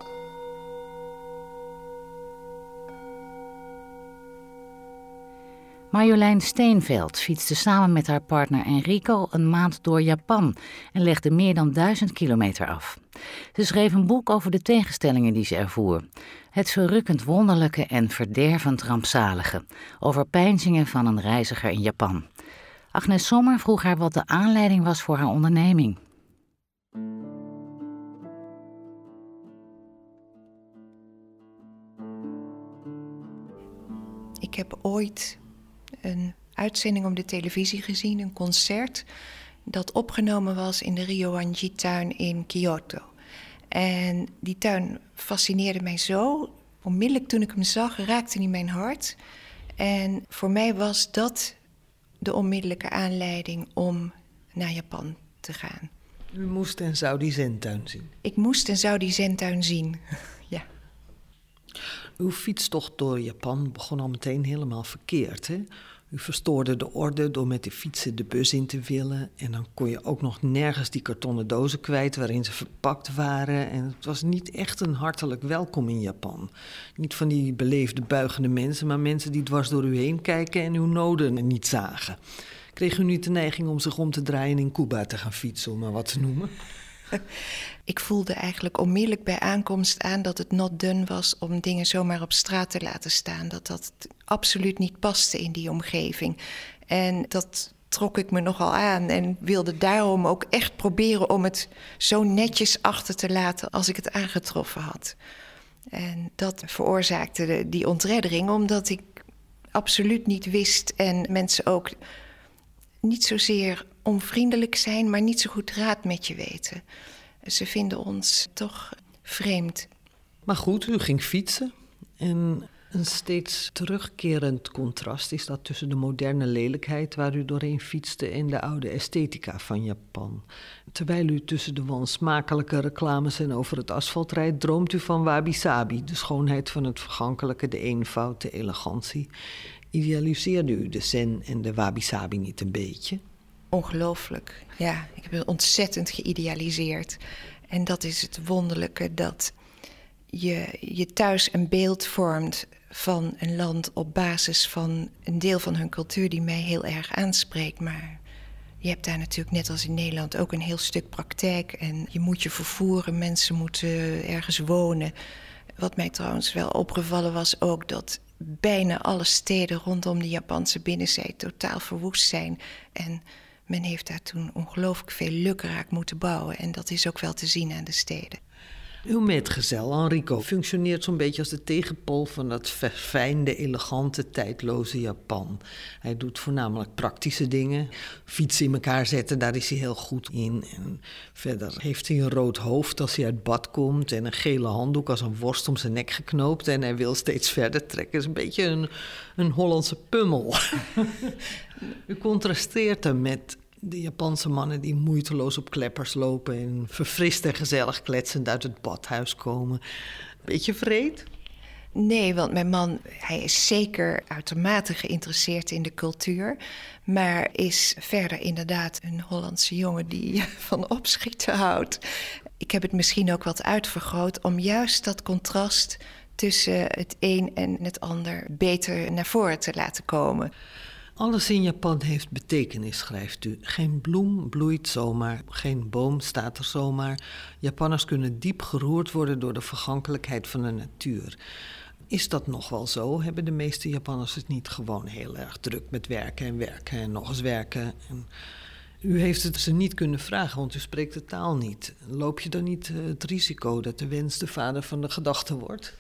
Marjolein Steenveld fietste samen met haar partner Enrico een maand door Japan en legde meer dan duizend kilometer af. Ze schreef een boek over de tegenstellingen die ze ervoer. Het verrukkend wonderlijke en verdervend rampzalige, over peinzingen van een reiziger in Japan. Agnes Sommer vroeg haar wat de aanleiding was voor haar onderneming. Ik heb ooit een uitzending op de televisie gezien, een concert dat opgenomen was in de Ryoanji-tuin in Kyoto. En die tuin fascineerde mij zo. Onmiddellijk toen ik hem zag, raakte hij mijn hart. En voor mij was dat de onmiddellijke aanleiding om naar Japan te gaan. U moest en zou die zentuin zien? Ik moest en zou die zentuin zien, ja. Uw fietstocht door Japan begon al meteen helemaal verkeerd, hè? U verstoorde de orde door met de fietsen de bus in te willen. En dan kon je ook nog nergens die kartonnen dozen kwijt waarin ze verpakt waren. En het was niet echt een hartelijk welkom in Japan. Niet van die beleefde buigende mensen, maar mensen die dwars door u heen kijken en uw noden niet zagen. Kreeg u niet de neiging om zich om te draaien en in Cuba te gaan fietsen, om maar wat te noemen? Ik voelde eigenlijk onmiddellijk bij aankomst aan dat het not done was om dingen zomaar op straat te laten staan. Dat dat absoluut niet paste in die omgeving. En dat trok ik me nogal aan en wilde daarom ook echt proberen om het zo netjes achter te laten als ik het aangetroffen had. En dat veroorzaakte de, die ontreddering, omdat ik absoluut niet wist en mensen ook niet zozeer onvriendelijk zijn, maar niet zo goed raad met je weten. Ze vinden ons toch vreemd. Maar goed, u ging fietsen. En een steeds terugkerend contrast is dat tussen de moderne lelijkheid waar u doorheen fietste en de oude esthetica van Japan. Terwijl u tussen de wansmakelijke reclames en over het asfalt rijdt, droomt u van wabi-sabi, de schoonheid van het vergankelijke, de eenvoud, de elegantie. Idealiseerde u de zen en de wabi-sabi niet een beetje? Ongelooflijk, ja. Ik heb het ontzettend geïdealiseerd. En dat is het wonderlijke, dat je, je thuis een beeld vormt van een land op basis van een deel van hun cultuur die mij heel erg aanspreekt. Maar je hebt daar natuurlijk net als in Nederland ook een heel stuk praktijk. En je moet je vervoeren, mensen moeten ergens wonen. Wat mij trouwens wel opgevallen was ook dat bijna alle steden rondom de Japanse binnenzee totaal verwoest zijn. En men heeft daar toen ongelooflijk veel lukraak moeten bouwen. En dat is ook wel te zien aan de steden. Uw metgezel Enrico functioneert zo'n beetje als de tegenpol van dat verfijnde, elegante, tijdloze Japan. Hij doet voornamelijk praktische dingen. Fietsen in elkaar zetten, daar is hij heel goed in. En verder heeft hij een rood hoofd als hij uit bad komt en een gele handdoek als een worst om zijn nek geknoopt. En hij wil steeds verder trekken. Het is een beetje een, een Hollandse pummel. U contrasteert hem met de Japanse mannen die moeiteloos op kleppers lopen en verfrist en gezellig kletsend uit het badhuis komen. Beetje vreed? Nee, want mijn man, hij is zeker uitermate geïnteresseerd in de cultuur, maar is verder inderdaad een Hollandse jongen die van opschieten houdt. Ik heb het misschien ook wat uitvergroot om juist dat contrast tussen het een en het ander beter naar voren te laten komen. Alles in Japan heeft betekenis, schrijft u. Geen bloem bloeit zomaar, geen boom staat er zomaar. Japanners kunnen diep geroerd worden door de vergankelijkheid van de natuur. Is dat nog wel zo? Hebben de meeste Japanners het niet gewoon heel erg druk met werken en werken en nog eens werken? En u heeft het ze niet kunnen vragen, want u spreekt de taal niet. Loop je dan niet het risico dat de wens de vader van de gedachte wordt?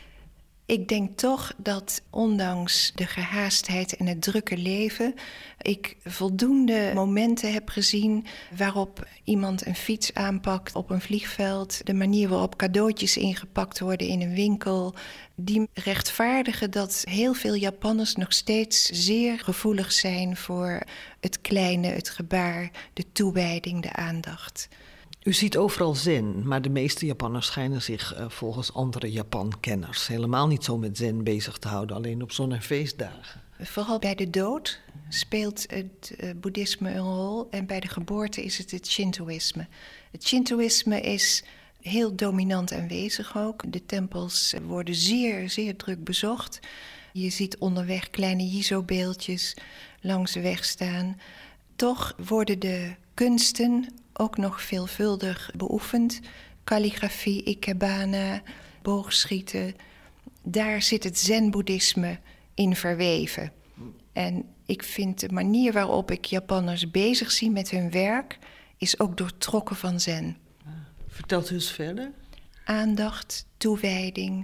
Ik denk toch dat ondanks de gehaastheid en het drukke leven ik voldoende momenten heb gezien waarop iemand een fiets aanpakt op een vliegveld, de manier waarop cadeautjes ingepakt worden in een winkel, die rechtvaardigen dat heel veel Japanners nog steeds zeer gevoelig zijn voor het kleine, het gebaar, de toewijding, de aandacht. U ziet overal zen, maar de meeste Japanners schijnen zich uh, volgens andere Japan-kenners helemaal niet zo met zen bezig te houden, alleen op zon- en feestdagen. Vooral bij de dood speelt het uh, boeddhisme een rol en bij de geboorte is het het Shintoïsme. Het Shintoïsme is heel dominant aanwezig ook. De tempels worden zeer, zeer druk bezocht. Je ziet onderweg kleine Jizo-beeldjes langs de weg staan. Toch worden de kunsten ook nog veelvuldig beoefend. Kalligrafie, ikebana, boogschieten. Daar zit het zen-boeddhisme in verweven. En ik vind de manier waarop ik Japanners bezig zie met hun werk is ook doortrokken van zen. Vertelt u eens verder. Aandacht, toewijding,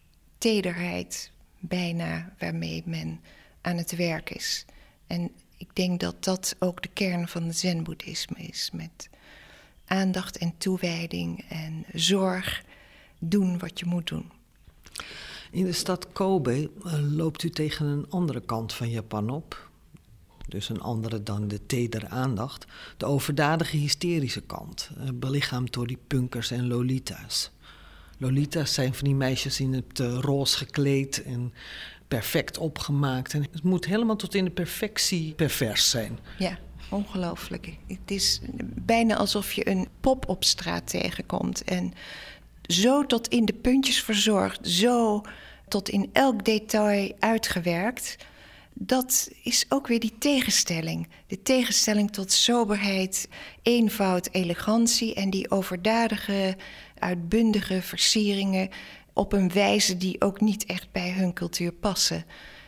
tederheid bijna waarmee men aan het werk is. En ik denk dat dat ook de kern van het zen-boeddhisme is. Met aandacht en toewijding en zorg, doen wat je moet doen. In de stad Kobe uh, loopt u tegen een andere kant van Japan op. Dus een andere dan de tedere aandacht. De overdadige hysterische kant, uh, belichaamd door die punkers en lolita's. Lolita's zijn van die meisjes in het uh, roze gekleed en perfect opgemaakt. En het moet helemaal tot in de perfectie pervers zijn. Ja, ongelooflijk. Het is bijna alsof je een pop op straat tegenkomt. En zo tot in de puntjes verzorgd, zo tot in elk detail uitgewerkt. Dat is ook weer die tegenstelling. De tegenstelling tot soberheid, eenvoud, elegantie en die overdadige, uitbundige versieringen op een wijze die ook niet echt bij hun cultuur passen.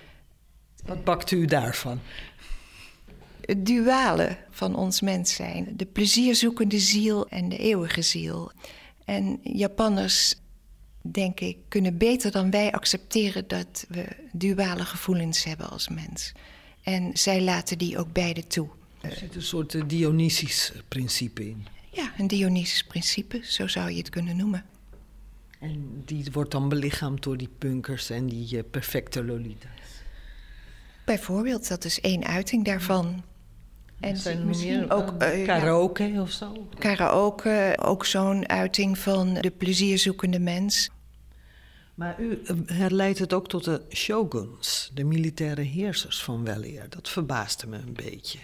Wat bakt u daarvan? Het duale van ons mens zijn. De plezierzoekende ziel en de eeuwige ziel. En Japanners, denk ik, kunnen beter dan wij accepteren dat we duale gevoelens hebben als mens. En zij laten die ook beide toe. Er zit een soort Dionysisch principe in. Ja, een Dionysisch principe, zo zou je het kunnen noemen. En die wordt dan belichaamd door die punkers en die uh, perfecte lolita's. Bijvoorbeeld, dat is één uiting daarvan. En zijn er misschien meer, ook uh, karaoke ja, of zo? Karaoke, ook zo'n uiting van de plezierzoekende mens. Maar u herleidt het ook tot de shoguns, de militaire heersers van weleer. Dat verbaasde me een beetje.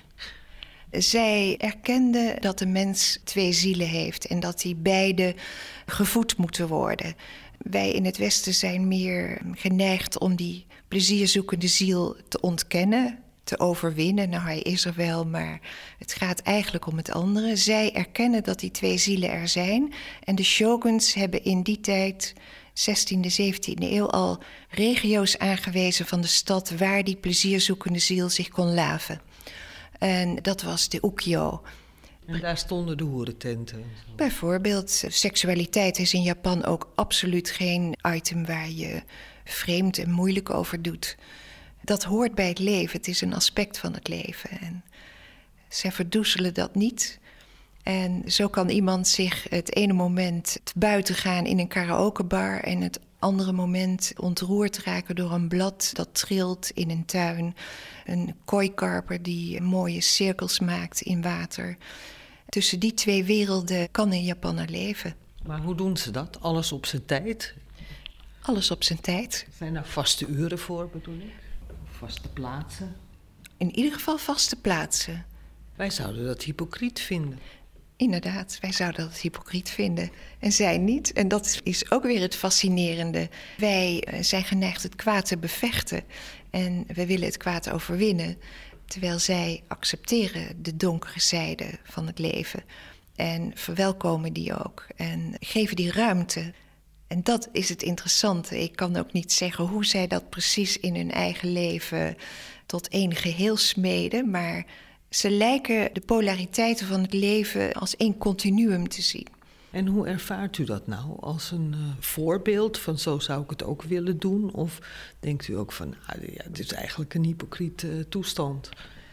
Zij erkenden dat de mens twee zielen heeft en dat die beide gevoed moeten worden. Wij in het Westen zijn meer geneigd om die plezierzoekende ziel te ontkennen, te overwinnen. Nou, hij is er wel, maar het gaat eigenlijk om het andere. Zij erkennen dat die twee zielen er zijn. En de shoguns hebben in die tijd, zestiende, zeventiende eeuw, al regio's aangewezen van de stad waar die plezierzoekende ziel zich kon laven. En dat was de ukiyo. En daar stonden de hoerententen. Bijvoorbeeld, seksualiteit is in Japan ook absoluut geen item waar je vreemd en moeilijk over doet. Dat hoort bij het leven, het is een aspect van het leven. En zij verdoezelen dat niet. En zo kan iemand zich het ene moment buiten gaan in een karaokebar en het andere moment ontroerd raken door een blad dat trilt in een tuin. Een kooikarper die mooie cirkels maakt in water. Tussen die twee werelden kan een Japanner leven. Maar hoe doen ze dat? Alles op zijn tijd? Alles op zijn tijd. Zijn er vaste uren voor, bedoel ik? Vaste plaatsen? In ieder geval vaste plaatsen. Wij zouden dat hypocriet vinden. Inderdaad, wij zouden dat hypocriet vinden en zij niet. En dat is ook weer het fascinerende. Wij zijn geneigd het kwaad te bevechten en we willen het kwaad overwinnen. Terwijl zij accepteren de donkere zijde van het leven en verwelkomen die ook en geven die ruimte. En dat is het interessante. Ik kan ook niet zeggen hoe zij dat precies in hun eigen leven tot één geheel smeden, maar ze lijken de polariteiten van het leven als één continuum te zien. En hoe ervaart u dat nou? Als een uh, voorbeeld van zo zou ik het ook willen doen? Of denkt u ook van, ah, ja, dit is eigenlijk een hypocriete uh, toestand?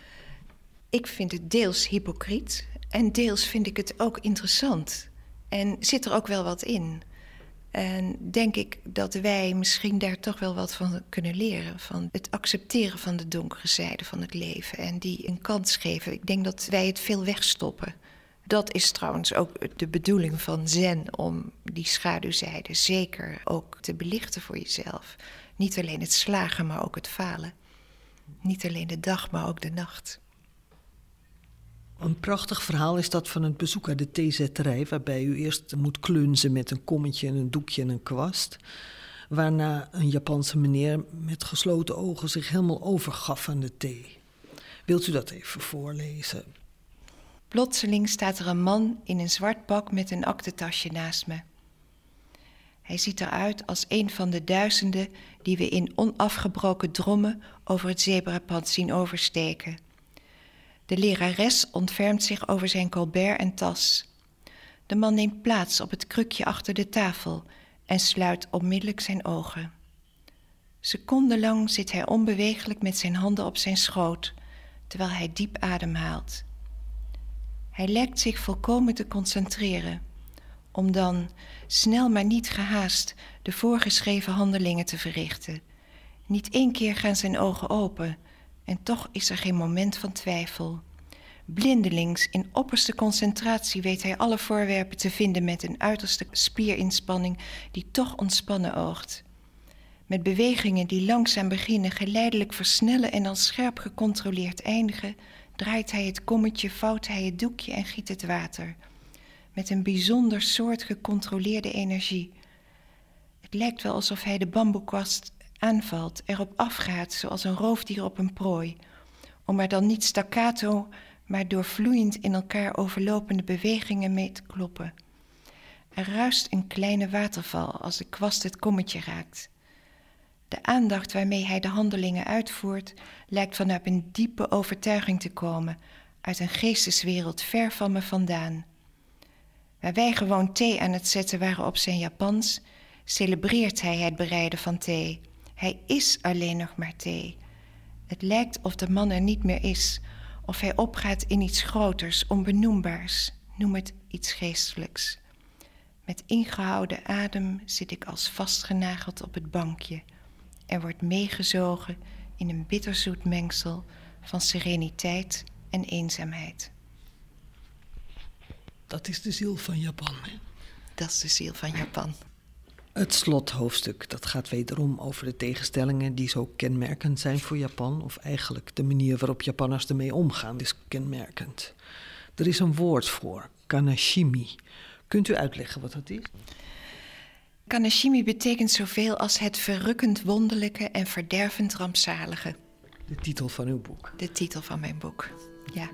Ik vind het deels hypocriet en deels vind ik het ook interessant. En zit er ook wel wat in. En denk ik dat wij misschien daar toch wel wat van kunnen leren. Van het accepteren van de donkere zijde van het leven en die een kans geven. Ik denk dat wij het veel wegstoppen. Dat is trouwens ook de bedoeling van Zen, om die schaduwzijde zeker ook te belichten voor jezelf. Niet alleen het slagen, maar ook het falen. Niet alleen de dag, maar ook de nacht. Een prachtig verhaal is dat van het bezoek aan de theezetterij, waarbij u eerst moet klunzen met een kommetje en een doekje en een kwast. Waarna een Japanse meneer met gesloten ogen zich helemaal overgaf aan de thee. Wilt u dat even voorlezen? Plotseling staat er een man in een zwart pak met een aktentasje naast me. Hij ziet eruit als een van de duizenden die we in onafgebroken drommen over het zebrapad zien oversteken. De lerares ontfermt zich over zijn colbert en tas. De man neemt plaats op het krukje achter de tafel en sluit onmiddellijk zijn ogen. Secondenlang zit hij onbeweeglijk met zijn handen op zijn schoot, terwijl hij diep ademhaalt. Hij lijkt zich volkomen te concentreren, om dan, snel maar niet gehaast, de voorgeschreven handelingen te verrichten. Niet één keer gaan zijn ogen open, en toch is er geen moment van twijfel. Blindelings, in opperste concentratie, weet hij alle voorwerpen te vinden met een uiterste spierinspanning die toch ontspannen oogt. Met bewegingen die langzaam beginnen, geleidelijk versnellen en dan scherp gecontroleerd eindigen, draait hij het kommetje, vouwt hij het doekje en giet het water. Met een bijzonder soort gecontroleerde energie. Het lijkt wel alsof hij de bamboekwast aanvalt, erop afgaat zoals een roofdier op een prooi, om er dan niet staccato, maar door vloeiend in elkaar overlopende bewegingen mee te kloppen. Er ruist een kleine waterval als de kwast het kommetje raakt. De aandacht waarmee hij de handelingen uitvoert lijkt vanuit een diepe overtuiging te komen, uit een geesteswereld ver van me vandaan. Waar wij gewoon thee aan het zetten waren op zijn Japans, celebreert hij het bereiden van thee. Hij is alleen nog maar thee. Het lijkt of de man er niet meer is, of hij opgaat in iets groters, onbenoembaars, noem het iets geestelijks. Met ingehouden adem zit ik als vastgenageld op het bankje en word meegezogen in een bitterzoet mengsel van sereniteit en eenzaamheid. Dat is de ziel van Japan, hè? Dat is de ziel van Japan. Het slothoofdstuk, dat gaat wederom over de tegenstellingen die zo kenmerkend zijn voor Japan. Of eigenlijk de manier waarop Japanners ermee omgaan is kenmerkend. Er is een woord voor, kanashimi. Kunt u uitleggen wat dat is? Kanashimi betekent zoveel als het verrukkend wonderlijke en verdervend rampzalige. De titel van uw boek. De titel van mijn boek, ja.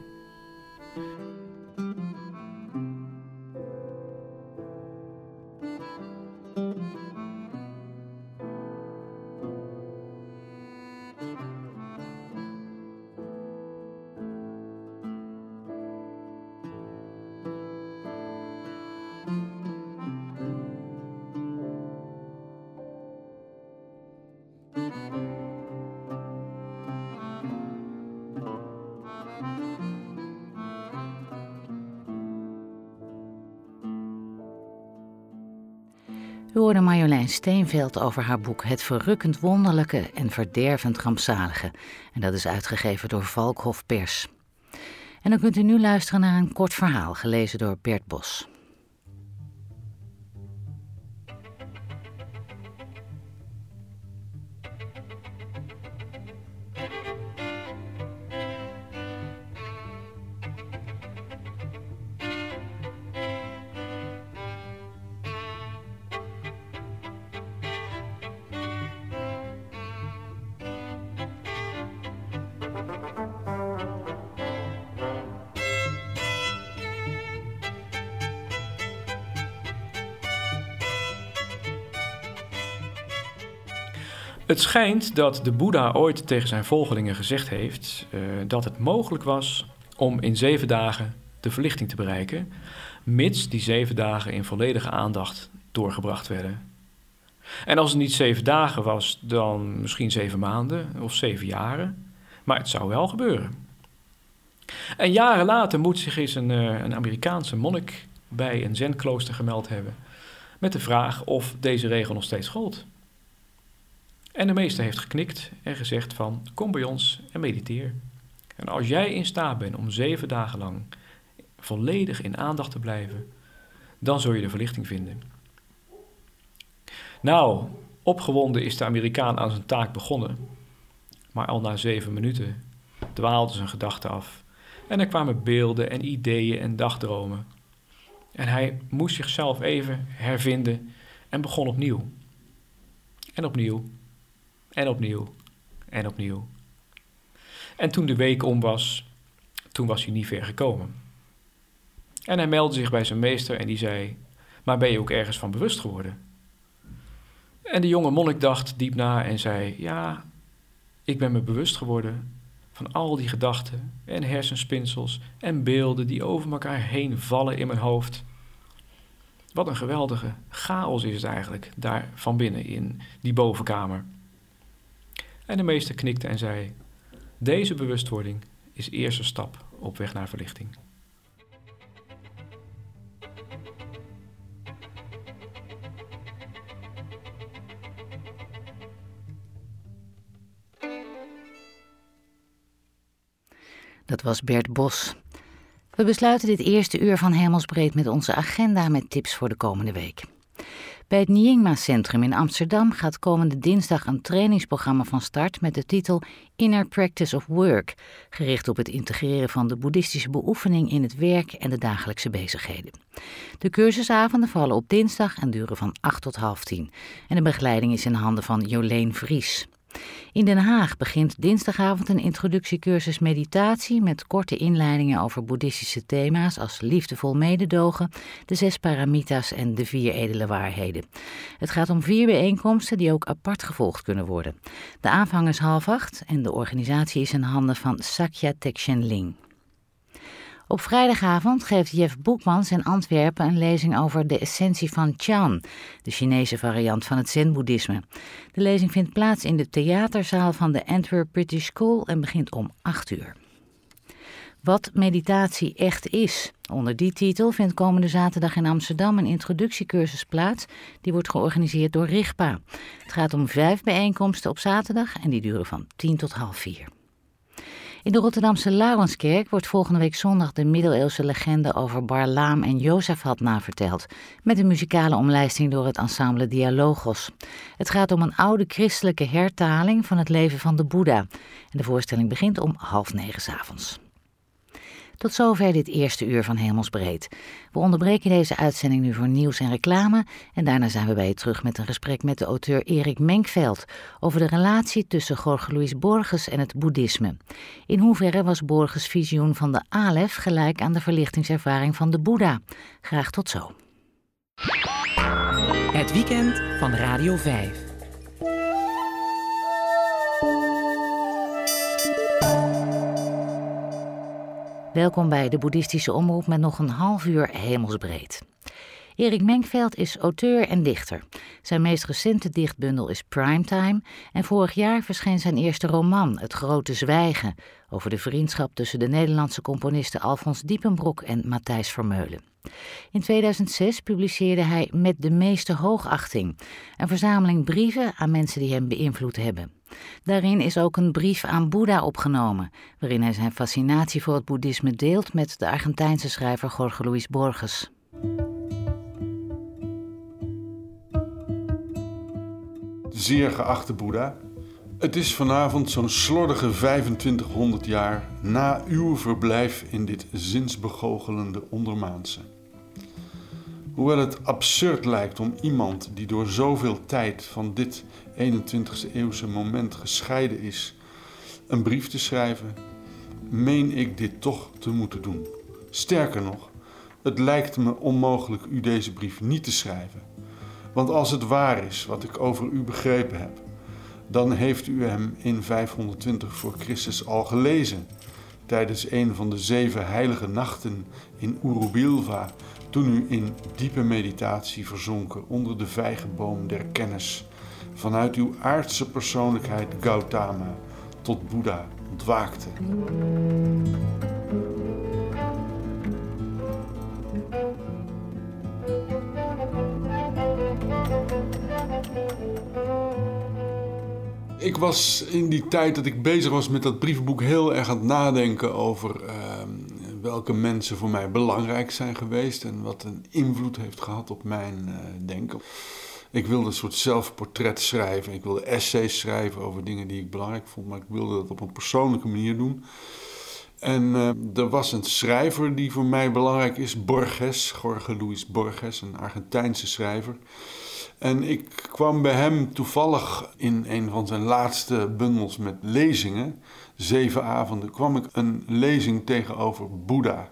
U hoorde Marjolein Steenveld over haar boek Het verrukkend wonderlijke en verdervend rampzalige. En dat is uitgegeven door Valkhof Pers. En dan kunt u nu luisteren naar een kort verhaal, gelezen door Bert Bos. Het schijnt dat de Boeddha ooit tegen zijn volgelingen gezegd heeft uh, dat het mogelijk was om in zeven dagen de verlichting te bereiken, mits die zeven dagen in volledige aandacht doorgebracht werden. En als het niet zeven dagen was, dan misschien zeven maanden of zeven jaren, maar het zou wel gebeuren. En jaren later moet zich eens een, uh, een Amerikaanse monnik bij een zenklooster gemeld hebben met de vraag of deze regel nog steeds gold. En de meester heeft geknikt en gezegd van, kom bij ons en mediteer. En als jij in staat bent om zeven dagen lang volledig in aandacht te blijven, dan zul je de verlichting vinden. Nou, opgewonden is de Amerikaan aan zijn taak begonnen, maar al na zeven minuten dwaalde zijn gedachten af. En er kwamen beelden en ideeën en dagdromen. En hij moest zichzelf even hervinden en begon opnieuw. En opnieuw. En opnieuw. En opnieuw. En toen de week om was, toen was hij niet ver gekomen. En hij meldde zich bij zijn meester en die zei, maar ben je ook ergens van bewust geworden? En de jonge monnik dacht diep na en zei, ja, ik ben me bewust geworden van al die gedachten en hersenspinsels en beelden die over elkaar heen vallen in mijn hoofd. Wat een geweldige chaos is het eigenlijk, daar van binnen in die bovenkamer. En de meester knikte en zei, deze bewustwording is de eerste stap op weg naar verlichting. Dat was Bert Bos. We besluiten dit eerste uur van Hemelsbreed met onze agenda met tips voor de komende week. Bij het Nyingma Centrum in Amsterdam gaat komende dinsdag een trainingsprogramma van start met de titel Inner Practice of Work, gericht op het integreren van de boeddhistische beoefening in het werk en de dagelijkse bezigheden. De cursusavonden vallen op dinsdag en duren van acht tot half tien. En de begeleiding is in handen van Jolien Vries. In Den Haag begint dinsdagavond een introductiecursus meditatie met korte inleidingen over boeddhistische thema's als liefdevol mededogen, de zes paramita's en de vier edele waarheden. Het gaat om vier bijeenkomsten die ook apart gevolgd kunnen worden. De aanvang is half acht en de organisatie is in handen van Sakya Tetshen Ling. Op vrijdagavond geeft Jeff Boekmans in Antwerpen een lezing over de essentie van Chan, de Chinese variant van het Zen-boeddhisme. De lezing vindt plaats in de theaterzaal van de Antwerp British School en begint om acht uur. Wat meditatie echt is. Onder die titel vindt komende zaterdag in Amsterdam een introductiecursus plaats. Die wordt georganiseerd door Rigpa. Het gaat om vijf bijeenkomsten op zaterdag en die duren van tien tot half vier. In de Rotterdamse Laurenskerk wordt volgende week zondag de middeleeuwse legende over Barlaam en Jozefat naverteld, met een muzikale omlijsting door het ensemble Dialogos. Het gaat om een oude christelijke hertaling van het leven van de Boeddha. En de voorstelling begint om half negen 's avonds. Tot zover dit eerste uur van Hemelsbreed. We onderbreken deze uitzending nu voor nieuws en reclame en daarna zijn we bij je terug met een gesprek met de auteur Erik Menkveld over de relatie tussen Jorge Luis Borges en het boeddhisme. In hoeverre was Borges' visioen van de Alef gelijk aan de verlichtingservaring van de Boeddha? Graag tot zo. Het weekend van Radio vijf. Welkom bij de Boeddhistische Omroep met nog een half uur Hemelsbreed. Erik Menkveld is auteur en dichter. Zijn meest recente dichtbundel is Primetime en vorig jaar verscheen zijn eerste roman, Het Grote Zwijgen, over de vriendschap tussen de Nederlandse componisten Alfons Diepenbroek en Matthijs Vermeulen. In tweeduizend zes publiceerde hij Met de meeste hoogachting, een verzameling brieven aan mensen die hem beïnvloed hebben. Daarin is ook een brief aan Boeddha opgenomen, waarin hij zijn fascinatie voor het boeddhisme deelt met de Argentijnse schrijver Jorge Luis Borges. Zeer geachte Boeddha, het is vanavond zo'n slordige vijfentwintighonderd jaar na uw verblijf in dit zinsbegoochelende ondermaanse. Hoewel het absurd lijkt om iemand die door zoveel tijd van dit eenentwintigste eeuwse moment gescheiden is, een brief te schrijven, meen ik dit toch te moeten doen. Sterker nog, het lijkt me onmogelijk u deze brief niet te schrijven. Want als het waar is wat ik over u begrepen heb, dan heeft u hem in vijfhonderdtwintig voor Christus al gelezen, tijdens een van de zeven heilige nachten in Urubilva, toen u in diepe meditatie verzonken onder de vijgenboom der kennis, vanuit uw aardse persoonlijkheid Gautama tot Boeddha ontwaakte. Ik was in die tijd dat ik bezig was met dat brievenboek heel erg aan het nadenken over uh, welke mensen voor mij belangrijk zijn geweest en wat een invloed heeft gehad op mijn uh, denken. Ik wilde een soort zelfportret schrijven, ik wilde essays schrijven over dingen die ik belangrijk vond, maar ik wilde dat op een persoonlijke manier doen. En uh, er was een schrijver die voor mij belangrijk is, Borges, Jorge Luis Borges, een Argentijnse schrijver. En ik kwam bij hem toevallig in een van zijn laatste bundels met lezingen, zeven avonden, kwam ik een lezing tegen over Boeddha.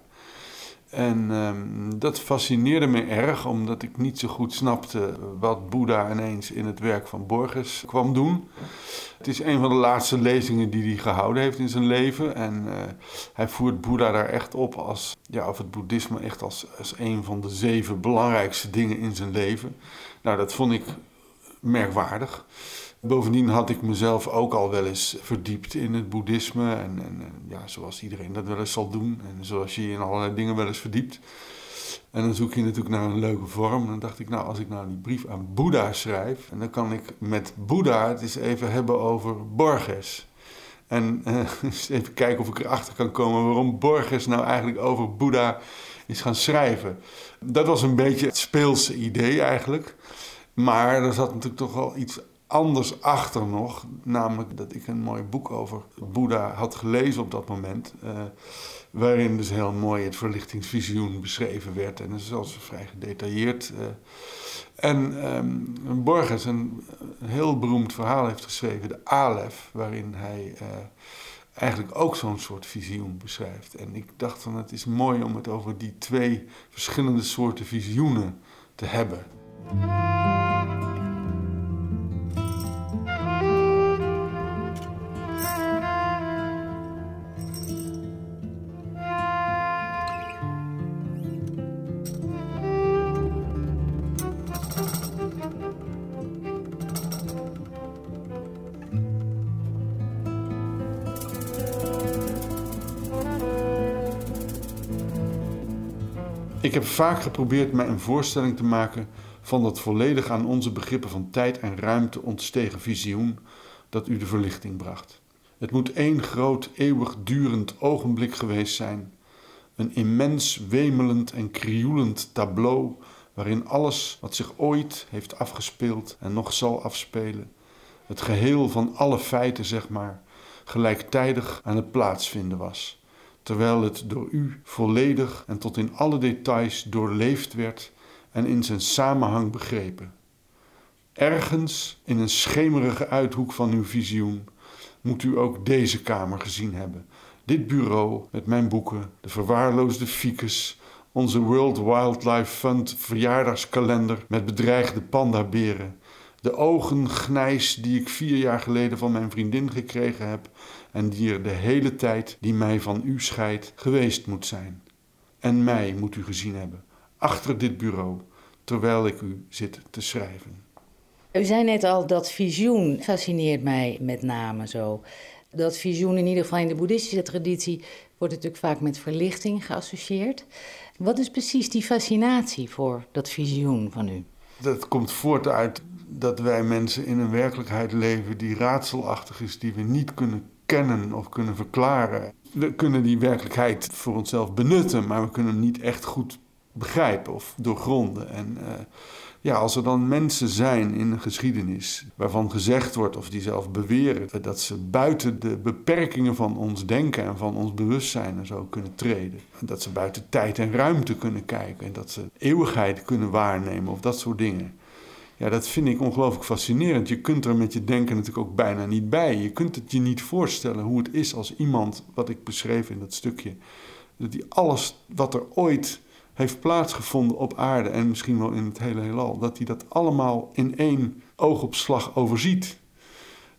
En um, dat fascineerde me erg, omdat ik niet zo goed snapte wat Boeddha ineens in het werk van Borges kwam doen. Het is een van de laatste lezingen die hij gehouden heeft in zijn leven. En uh, hij voert Boeddha daar echt op als, ja, of het boeddhisme echt als, als een van de zeven belangrijkste dingen in zijn leven. Nou, dat vond ik merkwaardig. Bovendien had ik mezelf ook al wel eens verdiept in het boeddhisme. En, en ja, zoals iedereen dat wel eens zal doen. En zoals je je in allerlei dingen wel eens verdiept. En dan zoek je natuurlijk naar een leuke vorm. En dan dacht ik, nou, als ik nou die brief aan Boeddha schrijf, en dan kan ik met Boeddha het eens even hebben over Borges. En uh, eens even kijken of ik erachter kan komen waarom Borges nou eigenlijk over Boeddha is gaan schrijven. Dat was een beetje het speelse idee eigenlijk. Maar er zat natuurlijk toch wel iets anders achter nog. Namelijk dat ik een mooi boek over Boeddha had gelezen op dat moment. Uh, waarin dus heel mooi het verlichtingsvisioen beschreven werd. En dat is zelfs vrij gedetailleerd. Uh, en um, Borges een, een heel beroemd verhaal heeft geschreven, de Alef, waarin hij uh, eigenlijk ook zo'n soort visioen beschrijft. En ik dacht van, het is mooi om het over die twee verschillende soorten visioenen te hebben. Ik heb vaak geprobeerd mij een voorstelling te maken van dat volledig aan onze begrippen van tijd en ruimte ontstegen visioen dat u de verlichting bracht. Het moet één groot, eeuwigdurend ogenblik geweest zijn, een immens wemelend en krioelend tableau waarin alles wat zich ooit heeft afgespeeld en nog zal afspelen, het geheel van alle feiten, zeg maar, gelijktijdig aan het plaatsvinden was, terwijl het door u volledig en tot in alle details doorleefd werd en in zijn samenhang begrepen. Ergens in een schemerige uithoek van uw visioen moet u ook deze kamer gezien hebben. Dit bureau met mijn boeken, de verwaarloosde ficus, onze World Wildlife Fund verjaardagskalender met bedreigde pandaberen, de ogengrijs die ik vier jaar geleden van mijn vriendin gekregen heb en die er de hele tijd die mij van u scheidt geweest moet zijn. En mij moet u gezien hebben, achter dit bureau, terwijl ik u zit te schrijven. U zei net al, dat visioen fascineert mij met name zo. Dat visioen, in ieder geval in de boeddhistische traditie, wordt natuurlijk vaak met verlichting geassocieerd. Wat is precies die fascinatie voor dat visioen van u? Dat komt voort uit dat wij mensen in een werkelijkheid leven die raadselachtig is, die we niet kunnen kennen of kunnen verklaren. We kunnen die werkelijkheid voor onszelf benutten, maar we kunnen hem niet echt goed begrijpen of doorgronden. En uh, ja, als er dan mensen zijn in de geschiedenis waarvan gezegd wordt of die zelf beweren dat ze buiten de beperkingen van ons denken en van ons bewustzijn en zo kunnen treden. Dat ze buiten tijd en ruimte kunnen kijken en dat ze eeuwigheid kunnen waarnemen of dat soort dingen. Ja, dat vind ik ongelooflijk fascinerend. Je kunt er met je denken natuurlijk ook bijna niet bij. Je kunt het je niet voorstellen hoe het is als iemand, wat ik beschreef in dat stukje, dat die alles wat er ooit heeft plaatsgevonden op aarde en misschien wel in het hele heelal, dat hij dat allemaal in één oogopslag overziet.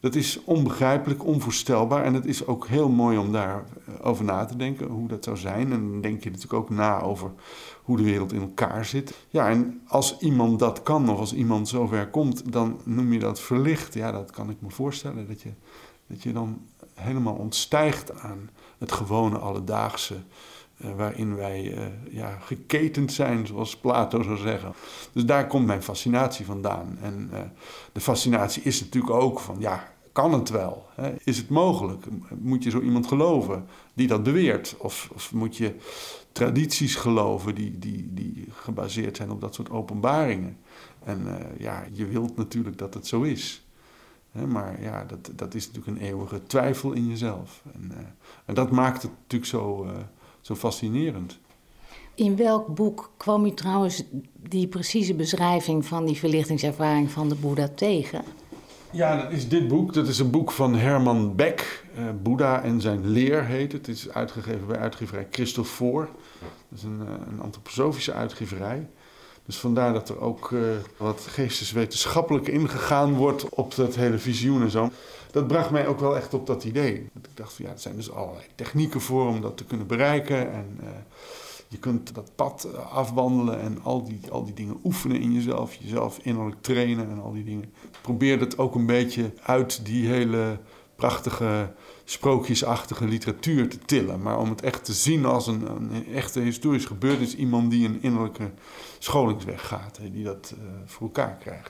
Dat is onbegrijpelijk, onvoorstelbaar en het is ook heel mooi om daarover na te denken, hoe dat zou zijn. En dan denk je natuurlijk ook na over hoe de wereld in elkaar zit. Ja, en als iemand dat kan of als iemand zover komt, dan noem je dat verlicht. Ja, dat kan ik me voorstellen, dat je, dat je dan helemaal ontstijgt aan het gewone alledaagse, uh, waarin wij uh, ja, geketend zijn, zoals Plato zou zeggen. Dus daar komt mijn fascinatie vandaan. En uh, de fascinatie is natuurlijk ook van, ja, kan het wel? Hè? Is het mogelijk? Moet je zo iemand geloven die dat beweert? Of, of moet je tradities geloven die, die, die gebaseerd zijn op dat soort openbaringen? En uh, ja, je wilt natuurlijk dat het zo is. Hè? Maar ja, dat, dat is natuurlijk een eeuwige twijfel in jezelf. En, uh, en dat maakt het natuurlijk zo, uh, zo fascinerend. In welk boek kwam u trouwens die precieze beschrijving van die verlichtingservaring van de Boeddha tegen? Ja, dat is dit boek. Dat is een boek van Herman Beck. Uh, Boeddha en zijn leer heet het. Het is uitgegeven bij uitgeverij Christofor. Dat is een, uh, een antroposofische uitgeverij. Dus vandaar dat er ook uh, wat geesteswetenschappelijk ingegaan wordt op dat hele visioen en zo. Dat bracht mij ook wel echt op dat idee. Dat ik dacht van ja, er zijn dus allerlei technieken voor om dat te kunnen bereiken. En uh, je kunt dat pad afwandelen en al die, al die dingen oefenen in jezelf. Jezelf innerlijk trainen en al die dingen. Probeer het ook een beetje uit die hele prachtige, sprookjesachtige literatuur te tillen. Maar om het echt te zien als een, een echte historisch gebeurtenis. Iemand die een innerlijke scholingsweg gaat. Die dat uh, voor elkaar krijgt.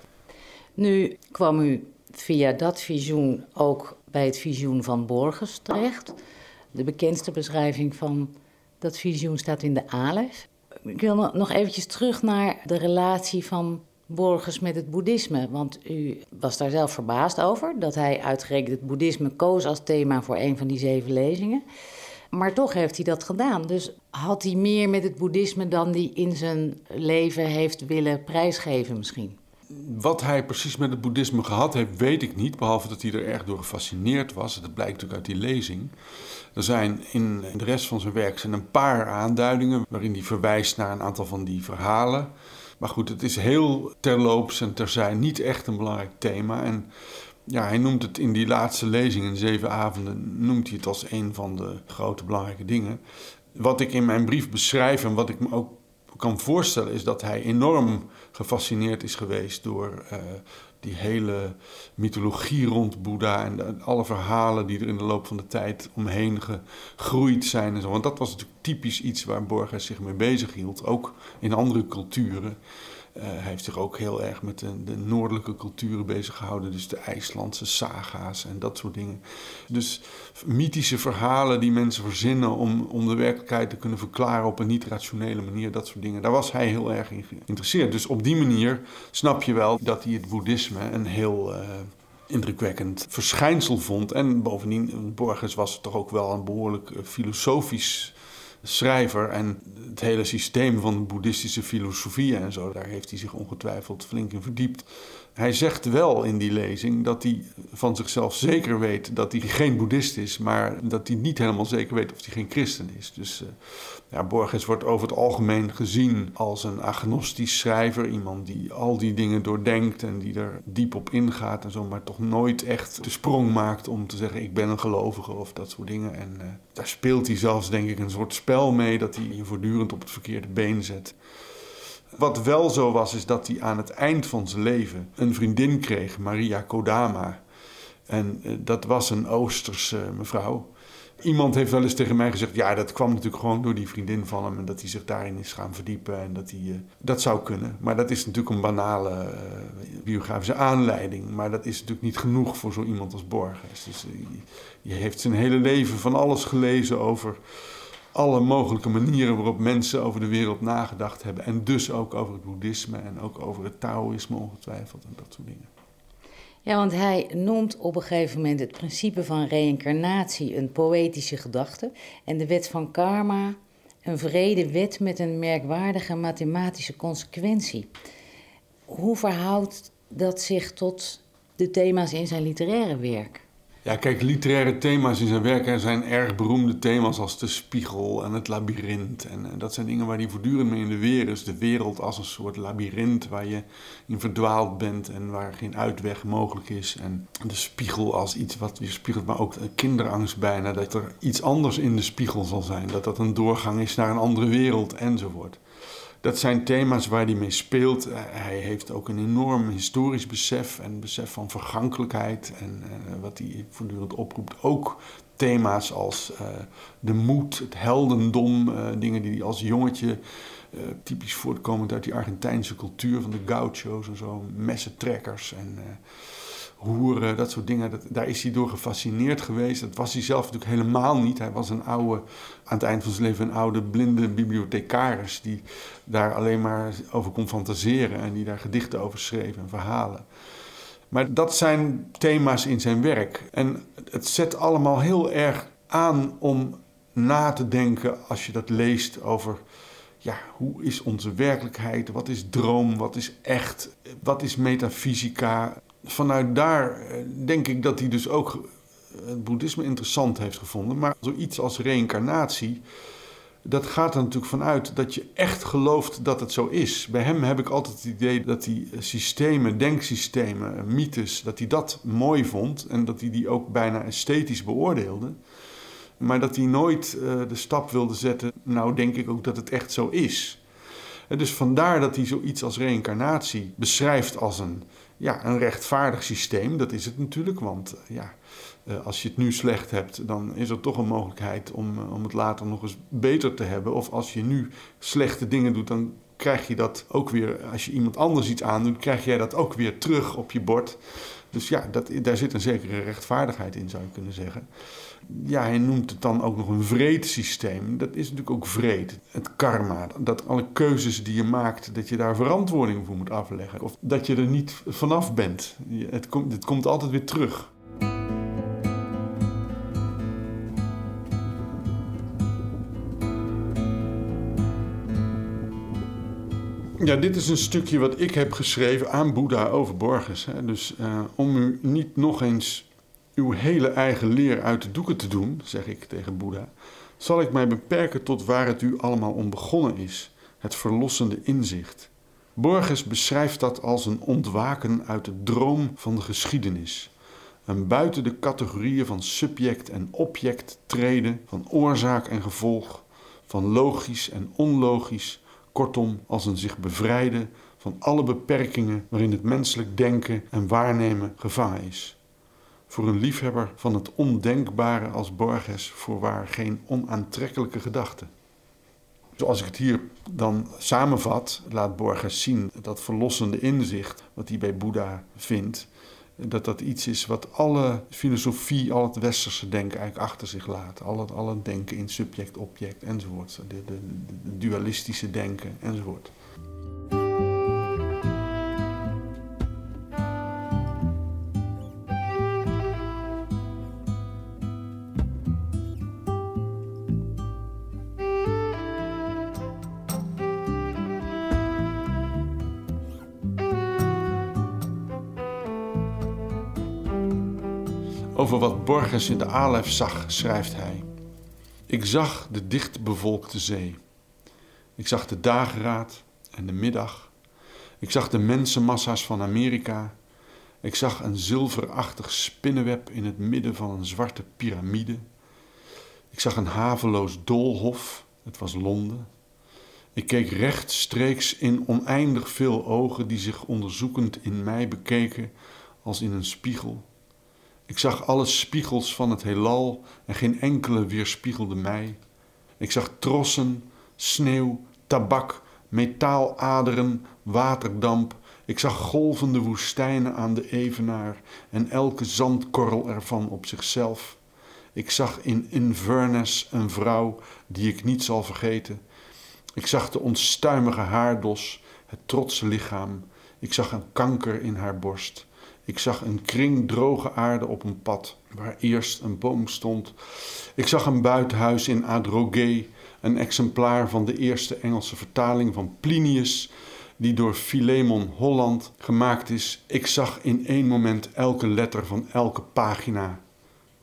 Nu kwam u via dat visioen ook bij het visioen van Borges terecht. De bekendste beschrijving van dat visioen staat in de Alef. Ik wil nog eventjes terug naar de relatie van Borges met het boeddhisme. Want u was daar zelf verbaasd over, dat hij uitgerekend het boeddhisme koos als thema voor een van die zeven lezingen. Maar toch heeft hij dat gedaan. Dus had hij meer met het boeddhisme dan hij in zijn leven heeft willen prijsgeven misschien? Wat hij precies met het boeddhisme gehad heeft, weet ik niet. Behalve dat hij er erg door gefascineerd was. Dat blijkt natuurlijk uit die lezing. Er zijn in de rest van zijn werk zijn een paar aanduidingen waarin hij verwijst naar een aantal van die verhalen. Maar goed, het is heel terloops en terzij niet echt een belangrijk thema. En ja, hij noemt het in die laatste lezing in Zeven Avonden, noemt hij het als een van de grote belangrijke dingen. Wat ik in mijn brief beschrijf en wat ik me ook kan voorstellen is dat hij enorm gefascineerd is geweest door uh, die hele mythologie rond Boeddha en de, alle verhalen die er in de loop van de tijd omheen gegroeid zijn en zo. Want dat was natuurlijk typisch iets waar Borges zich mee bezig hield, ook in andere culturen. Uh, hij heeft zich ook heel erg met de, de noordelijke culturen bezig gehouden, dus de IJslandse saga's en dat soort dingen. Dus mythische verhalen die mensen verzinnen om, om de werkelijkheid te kunnen verklaren op een niet-rationele manier, dat soort dingen. Daar was hij heel erg in geïnteresseerd. Dus op die manier snap je wel dat hij het boeddhisme een heel uh, indrukwekkend verschijnsel vond. En bovendien, Borges was toch ook wel een behoorlijk uh, filosofisch schrijver en het hele systeem van de boeddhistische filosofie en zo, daar heeft hij zich ongetwijfeld flink in verdiept. Hij zegt wel in die lezing dat hij van zichzelf zeker weet dat hij geen boeddhist is, maar dat hij niet helemaal zeker weet of hij geen christen is. Dus uh, ja, Borges wordt over het algemeen gezien als een agnostisch schrijver, iemand die al die dingen doordenkt en die er diep op ingaat en zo, maar toch nooit echt de sprong maakt om te zeggen ik ben een gelovige of dat soort dingen. En uh, daar speelt hij zelfs denk ik een soort spel mee dat hij je voortdurend op het verkeerde been zet. Wat wel zo was, is dat hij aan het eind van zijn leven een vriendin kreeg, Maria Kodama. En uh, dat was een Oosterse uh, mevrouw. Iemand heeft wel eens tegen mij gezegd, ja, dat kwam natuurlijk gewoon door die vriendin van hem en dat hij zich daarin is gaan verdiepen en dat hij, uh, dat zou kunnen. Maar dat is natuurlijk een banale uh, biografische aanleiding, maar dat is natuurlijk niet genoeg voor zo iemand als Borges. Dus uh, je heeft zijn hele leven van alles gelezen over alle mogelijke manieren waarop mensen over de wereld nagedacht hebben. En dus ook over het boeddhisme en ook over het Taoïsme ongetwijfeld en dat soort dingen. Ja, want hij noemt op een gegeven moment het principe van reïncarnatie een poëtische gedachte en de wet van karma een wrede wet met een merkwaardige mathematische consequentie. Hoe verhoudt dat zich tot de thema's in zijn literaire werk? Ja, kijk, literaire thema's in zijn werk zijn erg beroemde thema's als de spiegel en het labyrint. En, en dat zijn dingen waar hij voortdurend mee in de weer is. De wereld als een soort labyrint waar je in verdwaald bent en waar geen uitweg mogelijk is. En de spiegel als iets wat weer spiegelt, maar ook kinderangst bijna. Dat er iets anders in de spiegel zal zijn. Dat dat een doorgang is naar een andere wereld enzovoort. Dat zijn thema's waar hij mee speelt. Hij heeft ook een enorm historisch besef en besef van vergankelijkheid. En uh, wat hij voortdurend oproept. Ook thema's als uh, de moed, het heldendom. Uh, dingen die hij als jongetje, uh, typisch voortkomend uit die Argentijnse cultuur van de gaucho's en zo. Messentrekkers en uh, hoeren, dat soort dingen. Dat, daar is hij door gefascineerd geweest. Dat was hij zelf natuurlijk helemaal niet. Hij was een oude, aan het eind van zijn leven een oude blinde bibliothecaris die daar alleen maar over kon fantaseren en die daar gedichten over schreef en verhalen. Maar dat zijn thema's in zijn werk. En het zet allemaal heel erg aan om na te denken als je dat leest over, ja, hoe is onze werkelijkheid? Wat is droom? Wat is echt? Wat is metafysica? Vanuit daar denk ik dat hij dus ook het boeddhisme interessant heeft gevonden. Maar zoiets als reïncarnatie, dat gaat er natuurlijk vanuit dat je echt gelooft dat het zo is. Bij hem heb ik altijd het idee dat die systemen, denksystemen, mythes, dat hij dat mooi vond en dat hij die ook bijna esthetisch beoordeelde. Maar dat hij nooit uh, de stap wilde zetten, nou denk ik ook dat het echt zo is. En dus vandaar dat hij zoiets als reïncarnatie beschrijft als een, ja, een rechtvaardig systeem. Dat is het natuurlijk, want ja, als je het nu slecht hebt, dan is er toch een mogelijkheid om, om het later nog eens beter te hebben. Of als je nu slechte dingen doet, dan krijg je dat ook weer, als je iemand anders iets aandoet, krijg jij dat ook weer terug op je bord. Dus ja, dat, daar zit een zekere rechtvaardigheid in, zou je kunnen zeggen. Ja, hij noemt het dan ook nog een wreed systeem. Dat is natuurlijk ook wreed. Het karma, dat alle keuzes die je maakt, dat je daar verantwoording voor moet afleggen. Of dat je er niet vanaf bent. Het komt, het komt altijd weer terug. Ja, dit is een stukje wat ik heb geschreven aan Boeddha over Borges. Hè. Dus uh, om u niet nog eens uw hele eigen leer uit de doeken te doen, zeg ik tegen Boeddha, zal ik mij beperken tot waar het u allemaal om begonnen is, het verlossende inzicht. Borges beschrijft dat als een ontwaken uit de droom van de geschiedenis. Een buiten de categorieën van subject en object treden, van oorzaak en gevolg, van logisch en onlogisch, kortom als een zich bevrijden van alle beperkingen waarin het menselijk denken en waarnemen gevangen is. Voor een liefhebber van het ondenkbare als Borges voorwaar geen onaantrekkelijke gedachte. Zoals ik het hier dan samenvat, laat Borges zien dat verlossende inzicht wat hij bij Boeddha vindt, dat dat iets is wat alle filosofie, al het westerse denken eigenlijk achter zich laat. Al het, al het denken in subject, object enzovoort. De, de, de dualistische denken enzovoort. Over wat Borges in de Alef zag, schrijft hij. Ik zag de dichtbevolkte zee. Ik zag de dageraad en de middag. Ik zag de mensenmassa's van Amerika. Ik zag een zilverachtig spinnenweb in het midden van een zwarte piramide. Ik zag een haveloos doolhof, het was Londen. Ik keek rechtstreeks in oneindig veel ogen die zich onderzoekend in mij bekeken als in een spiegel. Ik zag alle spiegels van het heelal en geen enkele weerspiegelde mij. Ik zag trossen, sneeuw, tabak, metaaladeren, waterdamp. Ik zag golvende woestijnen aan de evenaar en elke zandkorrel ervan op zichzelf. Ik zag in Inverness een vrouw die ik niet zal vergeten. Ik zag de onstuimige haardos, het trotse lichaam. Ik zag een kanker in haar borst. Ik zag een kring droge aarde op een pad, waar eerst een boom stond. Ik zag een buitenhuis in Adrogué, een exemplaar van de eerste Engelse vertaling van Plinius, die door Philemon Holland gemaakt is. Ik zag in één moment elke letter van elke pagina.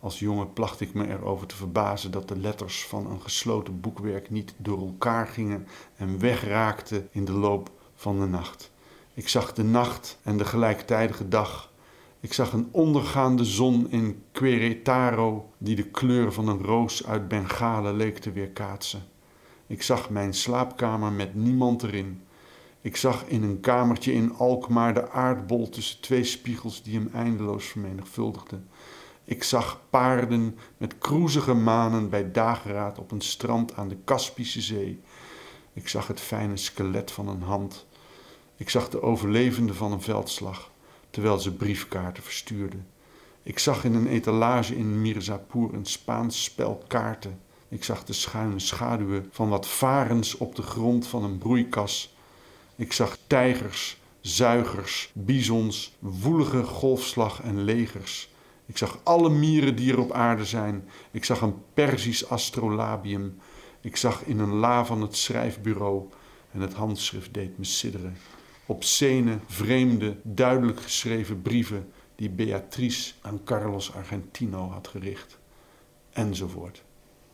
Als jongen placht ik me erover te verbazen dat de letters van een gesloten boekwerk niet door elkaar gingen en wegraakten in de loop van de nacht. Ik zag de nacht en de gelijktijdige dag. Ik zag een ondergaande zon in Querétaro die de kleur van een roos uit Bengalen leek te weerkaatsen. Ik zag mijn slaapkamer met niemand erin. Ik zag in een kamertje in Alkmaar de aardbol tussen twee spiegels die hem eindeloos vermenigvuldigden. Ik zag paarden met kroezige manen bij dageraad op een strand aan de Kaspische Zee. Ik zag het fijne skelet van een hand. Ik zag de overlevenden van een veldslag, terwijl ze briefkaarten verstuurden. Ik zag in een etalage in Mirzapur een Spaans spel kaarten. Ik zag de schuine schaduwen van wat varens op de grond van een broeikas. Ik zag tijgers, zuigers, bisons, woelige golfslag en legers. Ik zag alle mieren die er op aarde zijn. Ik zag een Perzisch astrolabium. Ik zag in een la van het schrijfbureau en het handschrift deed me sidderen. Obscene, vreemde, duidelijk geschreven brieven die Beatrice aan Carlos Argentino had gericht. Enzovoort.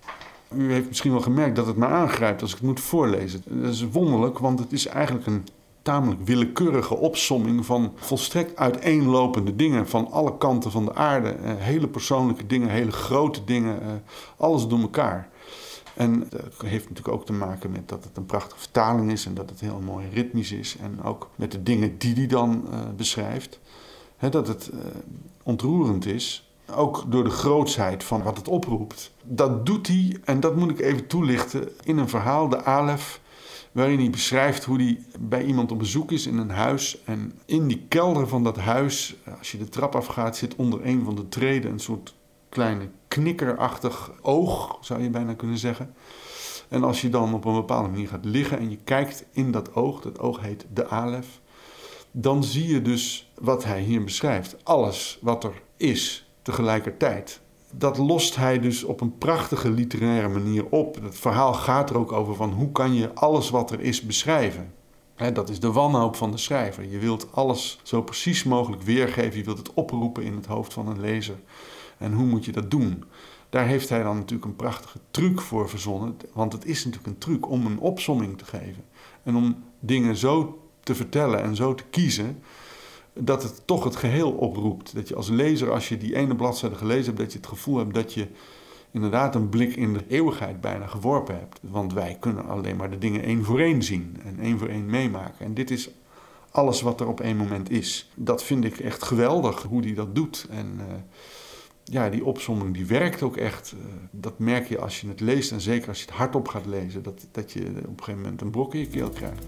U heeft misschien wel gemerkt dat het me aangrijpt als ik het moet voorlezen. Dat is wonderlijk, want het is eigenlijk een tamelijk willekeurige opsomming van volstrekt uiteenlopende dingen van alle kanten van de aarde. Eh, hele persoonlijke dingen, hele grote dingen, eh, alles door elkaar. En dat heeft natuurlijk ook te maken met dat het een prachtige vertaling is en dat het heel mooi ritmisch is. En ook met de dingen die hij dan uh, beschrijft. He, dat het uh, ontroerend is, ook door de grootsheid van wat het oproept. Dat doet hij, en dat moet ik even toelichten, in een verhaal, de Alef, waarin hij beschrijft hoe hij bij iemand op bezoek is in een huis. En in die kelder van dat huis, als je de trap afgaat, zit onder een van de treden een soort kleine knikkerachtig oog, zou je bijna kunnen zeggen. En als je dan op een bepaalde manier gaat liggen en je kijkt in dat oog, dat oog heet de Alef, dan zie je dus wat hij hier beschrijft. Alles wat er is tegelijkertijd. Dat lost hij dus op een prachtige literaire manier op. Het verhaal gaat er ook over van hoe kan je alles wat er is beschrijven. He, dat is de wanhoop van de schrijver. Je wilt alles zo precies mogelijk weergeven. Je wilt het oproepen in het hoofd van een lezer. En hoe moet je dat doen? Daar heeft hij dan natuurlijk een prachtige truc voor verzonnen. Want het is natuurlijk een truc om een opsomming te geven. En om dingen zo te vertellen en zo te kiezen, dat het toch het geheel oproept. Dat je als lezer, als je die ene bladzijde gelezen hebt, dat je het gevoel hebt dat je inderdaad een blik in de eeuwigheid bijna geworpen hebt. Want wij kunnen alleen maar de dingen één voor één zien en één voor één meemaken. En dit is alles wat er op één moment is. Dat vind ik echt geweldig, hoe hij dat doet. En uh, ja, die opsomming die werkt ook echt. Uh, dat merk je als je het leest en zeker als je het hardop gaat lezen, dat, dat je op een gegeven moment een brok in je keel krijgt.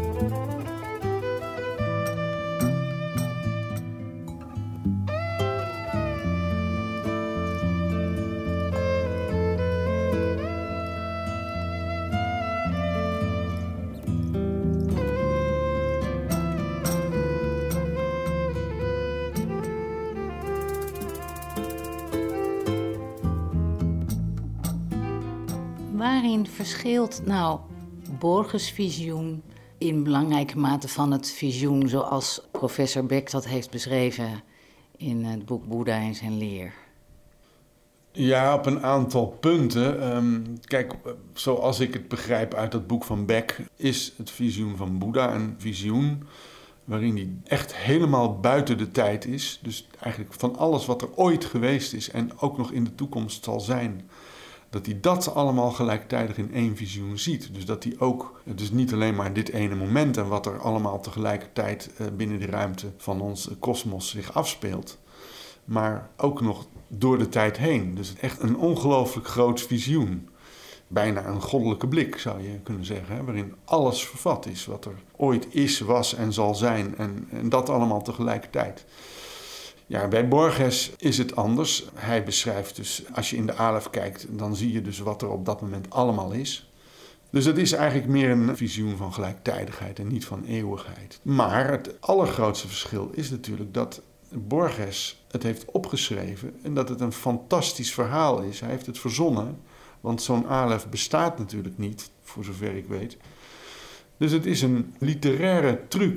Waarin verschilt nou Borges' visioen in belangrijke mate van het visioen zoals professor Beck dat heeft beschreven in het boek Boeddha en zijn leer? Ja, op een aantal punten. Um, kijk, zoals ik het begrijp uit het boek van Beck, is het visioen van Boeddha een visioen waarin hij echt helemaal buiten de tijd is. Dus eigenlijk van alles wat er ooit geweest is en ook nog in de toekomst zal zijn, dat hij dat allemaal gelijktijdig in één visioen ziet. Dus dat hij ook, dus niet alleen maar dit ene moment en wat er allemaal tegelijkertijd binnen de ruimte van ons kosmos zich afspeelt, maar ook nog door de tijd heen. Dus echt een ongelooflijk groot visioen. Bijna een goddelijke blik, zou je kunnen zeggen, hè, waarin alles vervat is wat er ooit is, was en zal zijn. En, en dat allemaal tegelijkertijd. Ja, bij Borges is het anders. Hij beschrijft dus, als je in de Alef kijkt, dan zie je dus wat er op dat moment allemaal is. Dus het is eigenlijk meer een visioen van gelijktijdigheid en niet van eeuwigheid. Maar het allergrootste verschil is natuurlijk dat Borges het heeft opgeschreven en dat het een fantastisch verhaal is. Hij heeft het verzonnen, want zo'n Alef bestaat natuurlijk niet, voor zover ik weet. Dus het is een literaire truc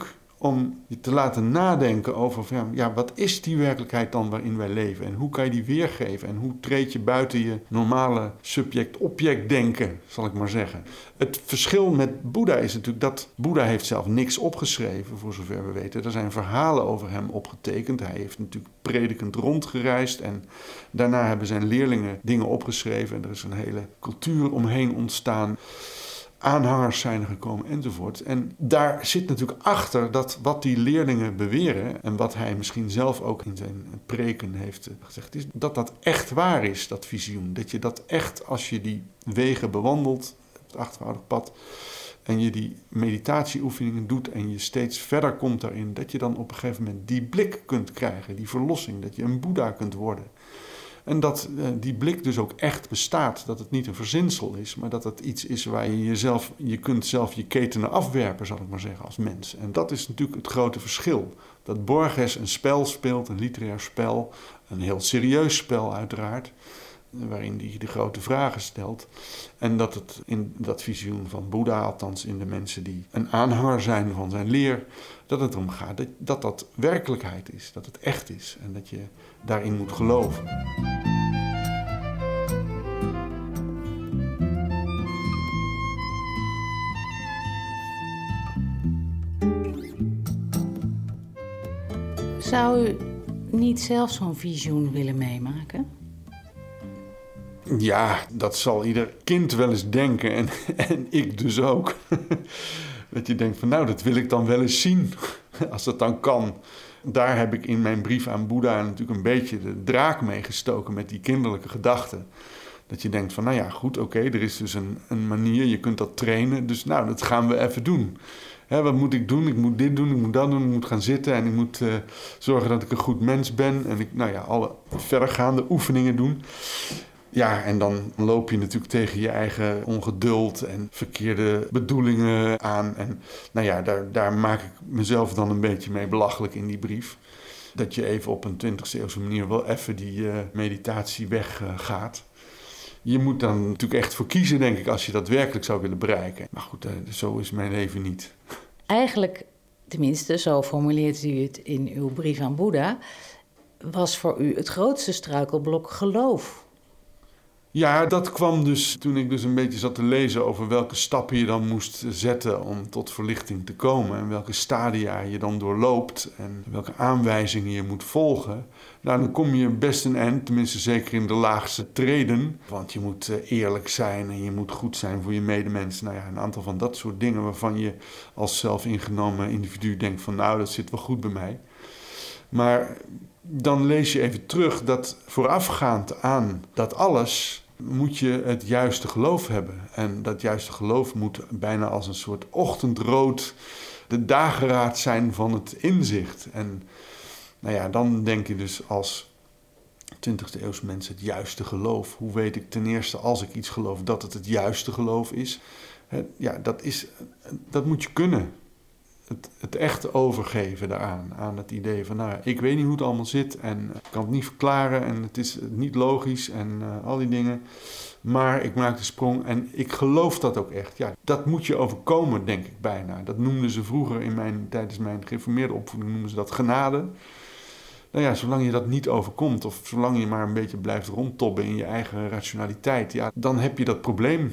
om je te laten nadenken over ja, ja, wat is die werkelijkheid dan waarin wij leven? En hoe kan je die weergeven? En hoe treed je buiten je normale subject-object denken, zal ik maar zeggen. Het verschil met Boeddha is natuurlijk dat Boeddha heeft zelf niks opgeschreven, voor zover we weten. Er zijn verhalen over hem opgetekend. Hij heeft natuurlijk predikend rondgereisd en daarna hebben zijn leerlingen dingen opgeschreven. En er is een hele cultuur omheen ontstaan. Aanhangers zijn gekomen enzovoort. En daar zit natuurlijk achter dat wat die leerlingen beweren en wat hij misschien zelf ook in zijn preken heeft gezegd, is dat dat echt waar is, dat visioen. Dat je dat echt, als je die wegen bewandelt, het achterhoudig pad, en je die meditatieoefeningen doet en je steeds verder komt daarin, dat je dan op een gegeven moment die blik kunt krijgen, die verlossing, dat je een Boeddha kunt worden. En dat uh, die blik dus ook echt bestaat. Dat het niet een verzinsel is, maar dat het iets is waar je jezelf, je kunt zelf je ketenen afwerpen, zal ik maar zeggen, als mens. En dat is natuurlijk het grote verschil. Dat Borges een spel speelt, een literair spel, een heel serieus spel uiteraard, waarin hij de grote vragen stelt. En dat het in dat visioen van Boeddha, althans in de mensen die een aanhanger zijn van zijn leer, dat het erom gaat dat dat, dat werkelijkheid is, dat het echt is en dat je daarin moet geloven. Zou u niet zelf zo'n visioen willen meemaken? Ja, dat zal ieder kind wel eens denken en, en ik dus ook. Dat je denkt van nou, dat wil ik dan wel eens zien, als dat dan kan. Daar heb ik in mijn brief aan Boeddha natuurlijk een beetje de draak mee gestoken met die kinderlijke gedachten. Dat je denkt van nou ja, goed, oké, okay, er is dus een, een manier, je kunt dat trainen, dus nou, dat gaan we even doen. Hè, wat moet ik doen? Ik moet dit doen, ik moet dat doen, ik moet gaan zitten en ik moet uh, zorgen dat ik een goed mens ben. En ik, nou ja, alle verdergaande oefeningen doen. Ja, en dan loop je natuurlijk tegen je eigen ongeduld en verkeerde bedoelingen aan. En nou ja, daar, daar maak ik mezelf dan een beetje mee belachelijk in die brief. Dat je even op een twintigste eeuwse manier wel even die uh, meditatie weggaat. Uh, je moet dan natuurlijk echt voor kiezen, denk ik, als je dat werkelijk zou willen bereiken. Maar goed, uh, zo is mijn leven niet. Eigenlijk, tenminste, zo formuleert u het in uw brief aan Boeddha, was voor u het grootste struikelblok geloof. Ja, dat kwam dus toen ik dus een beetje zat te lezen over welke stappen je dan moest zetten om tot verlichting te komen. En welke stadia je dan doorloopt en welke aanwijzingen je moet volgen. Nou, dan kom je best een eind, tenminste zeker in de laagste treden. Want je moet eerlijk zijn en je moet goed zijn voor je medemensen. Nou ja, een aantal van dat soort dingen waarvan je als zelfingenomen individu denkt van nou, dat zit wel goed bij mij. Maar dan lees je even terug dat voorafgaand aan dat alles moet je het juiste geloof hebben. En dat juiste geloof moet bijna als een soort ochtendrood de dageraad zijn van het inzicht. En nou ja, dan denk je dus als twintigste eeuws mensen het juiste geloof. Hoe weet ik ten eerste als ik iets geloof dat het het juiste geloof is? Ja, dat is, dat moet je kunnen. Het, het echt overgeven daaraan, aan het idee van, nou, ik weet niet hoe het allemaal zit en ik kan het niet verklaren en het is niet logisch en uh, al die dingen. Maar ik maak de sprong en ik geloof dat ook echt. Ja, dat moet je overkomen, denk ik bijna. Dat noemden ze vroeger in mijn, tijdens mijn gereformeerde opvoeding, noemden ze dat genade. Nou ja, zolang je dat niet overkomt of zolang je maar een beetje blijft rondtobben in je eigen rationaliteit, ja, dan heb je dat probleem.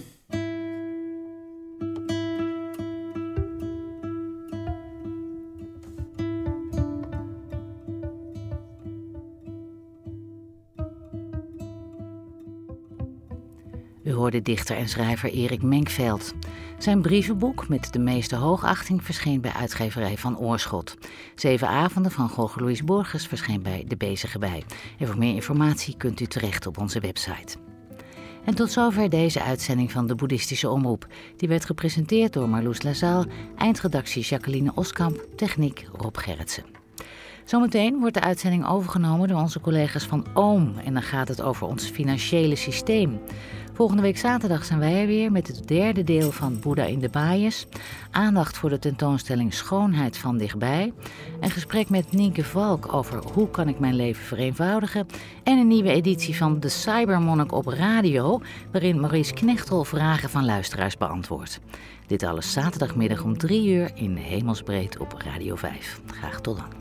U hoorde dichter en schrijver Erik Menkveld. Zijn brievenboek met de meeste hoogachting verscheen bij uitgeverij Van Oorschot. Zeven avonden van Jorge Luis Borges verscheen bij De Bezige Bij. En voor meer informatie kunt u terecht op onze website. En tot zover deze uitzending van de Boeddhistische Omroep. Die werd gepresenteerd door Marloes Lazaal, eindredactie Jacqueline Oskamp, techniek Rob Gerritsen. Zometeen wordt de uitzending overgenomen door onze collega's van Oom en dan gaat het over ons financiële systeem. Volgende week zaterdag zijn wij er weer met het derde deel van Boeddha in de Bias. Aandacht voor de tentoonstelling Schoonheid van dichtbij. Een gesprek met Nienke Valk over hoe kan ik mijn leven vereenvoudigen. En een nieuwe editie van De Cybermonnik op radio, waarin Maurice Knechtel vragen van luisteraars beantwoordt. Dit alles zaterdagmiddag om drie uur in Hemelsbreed op Radio vijf. Graag tot dan.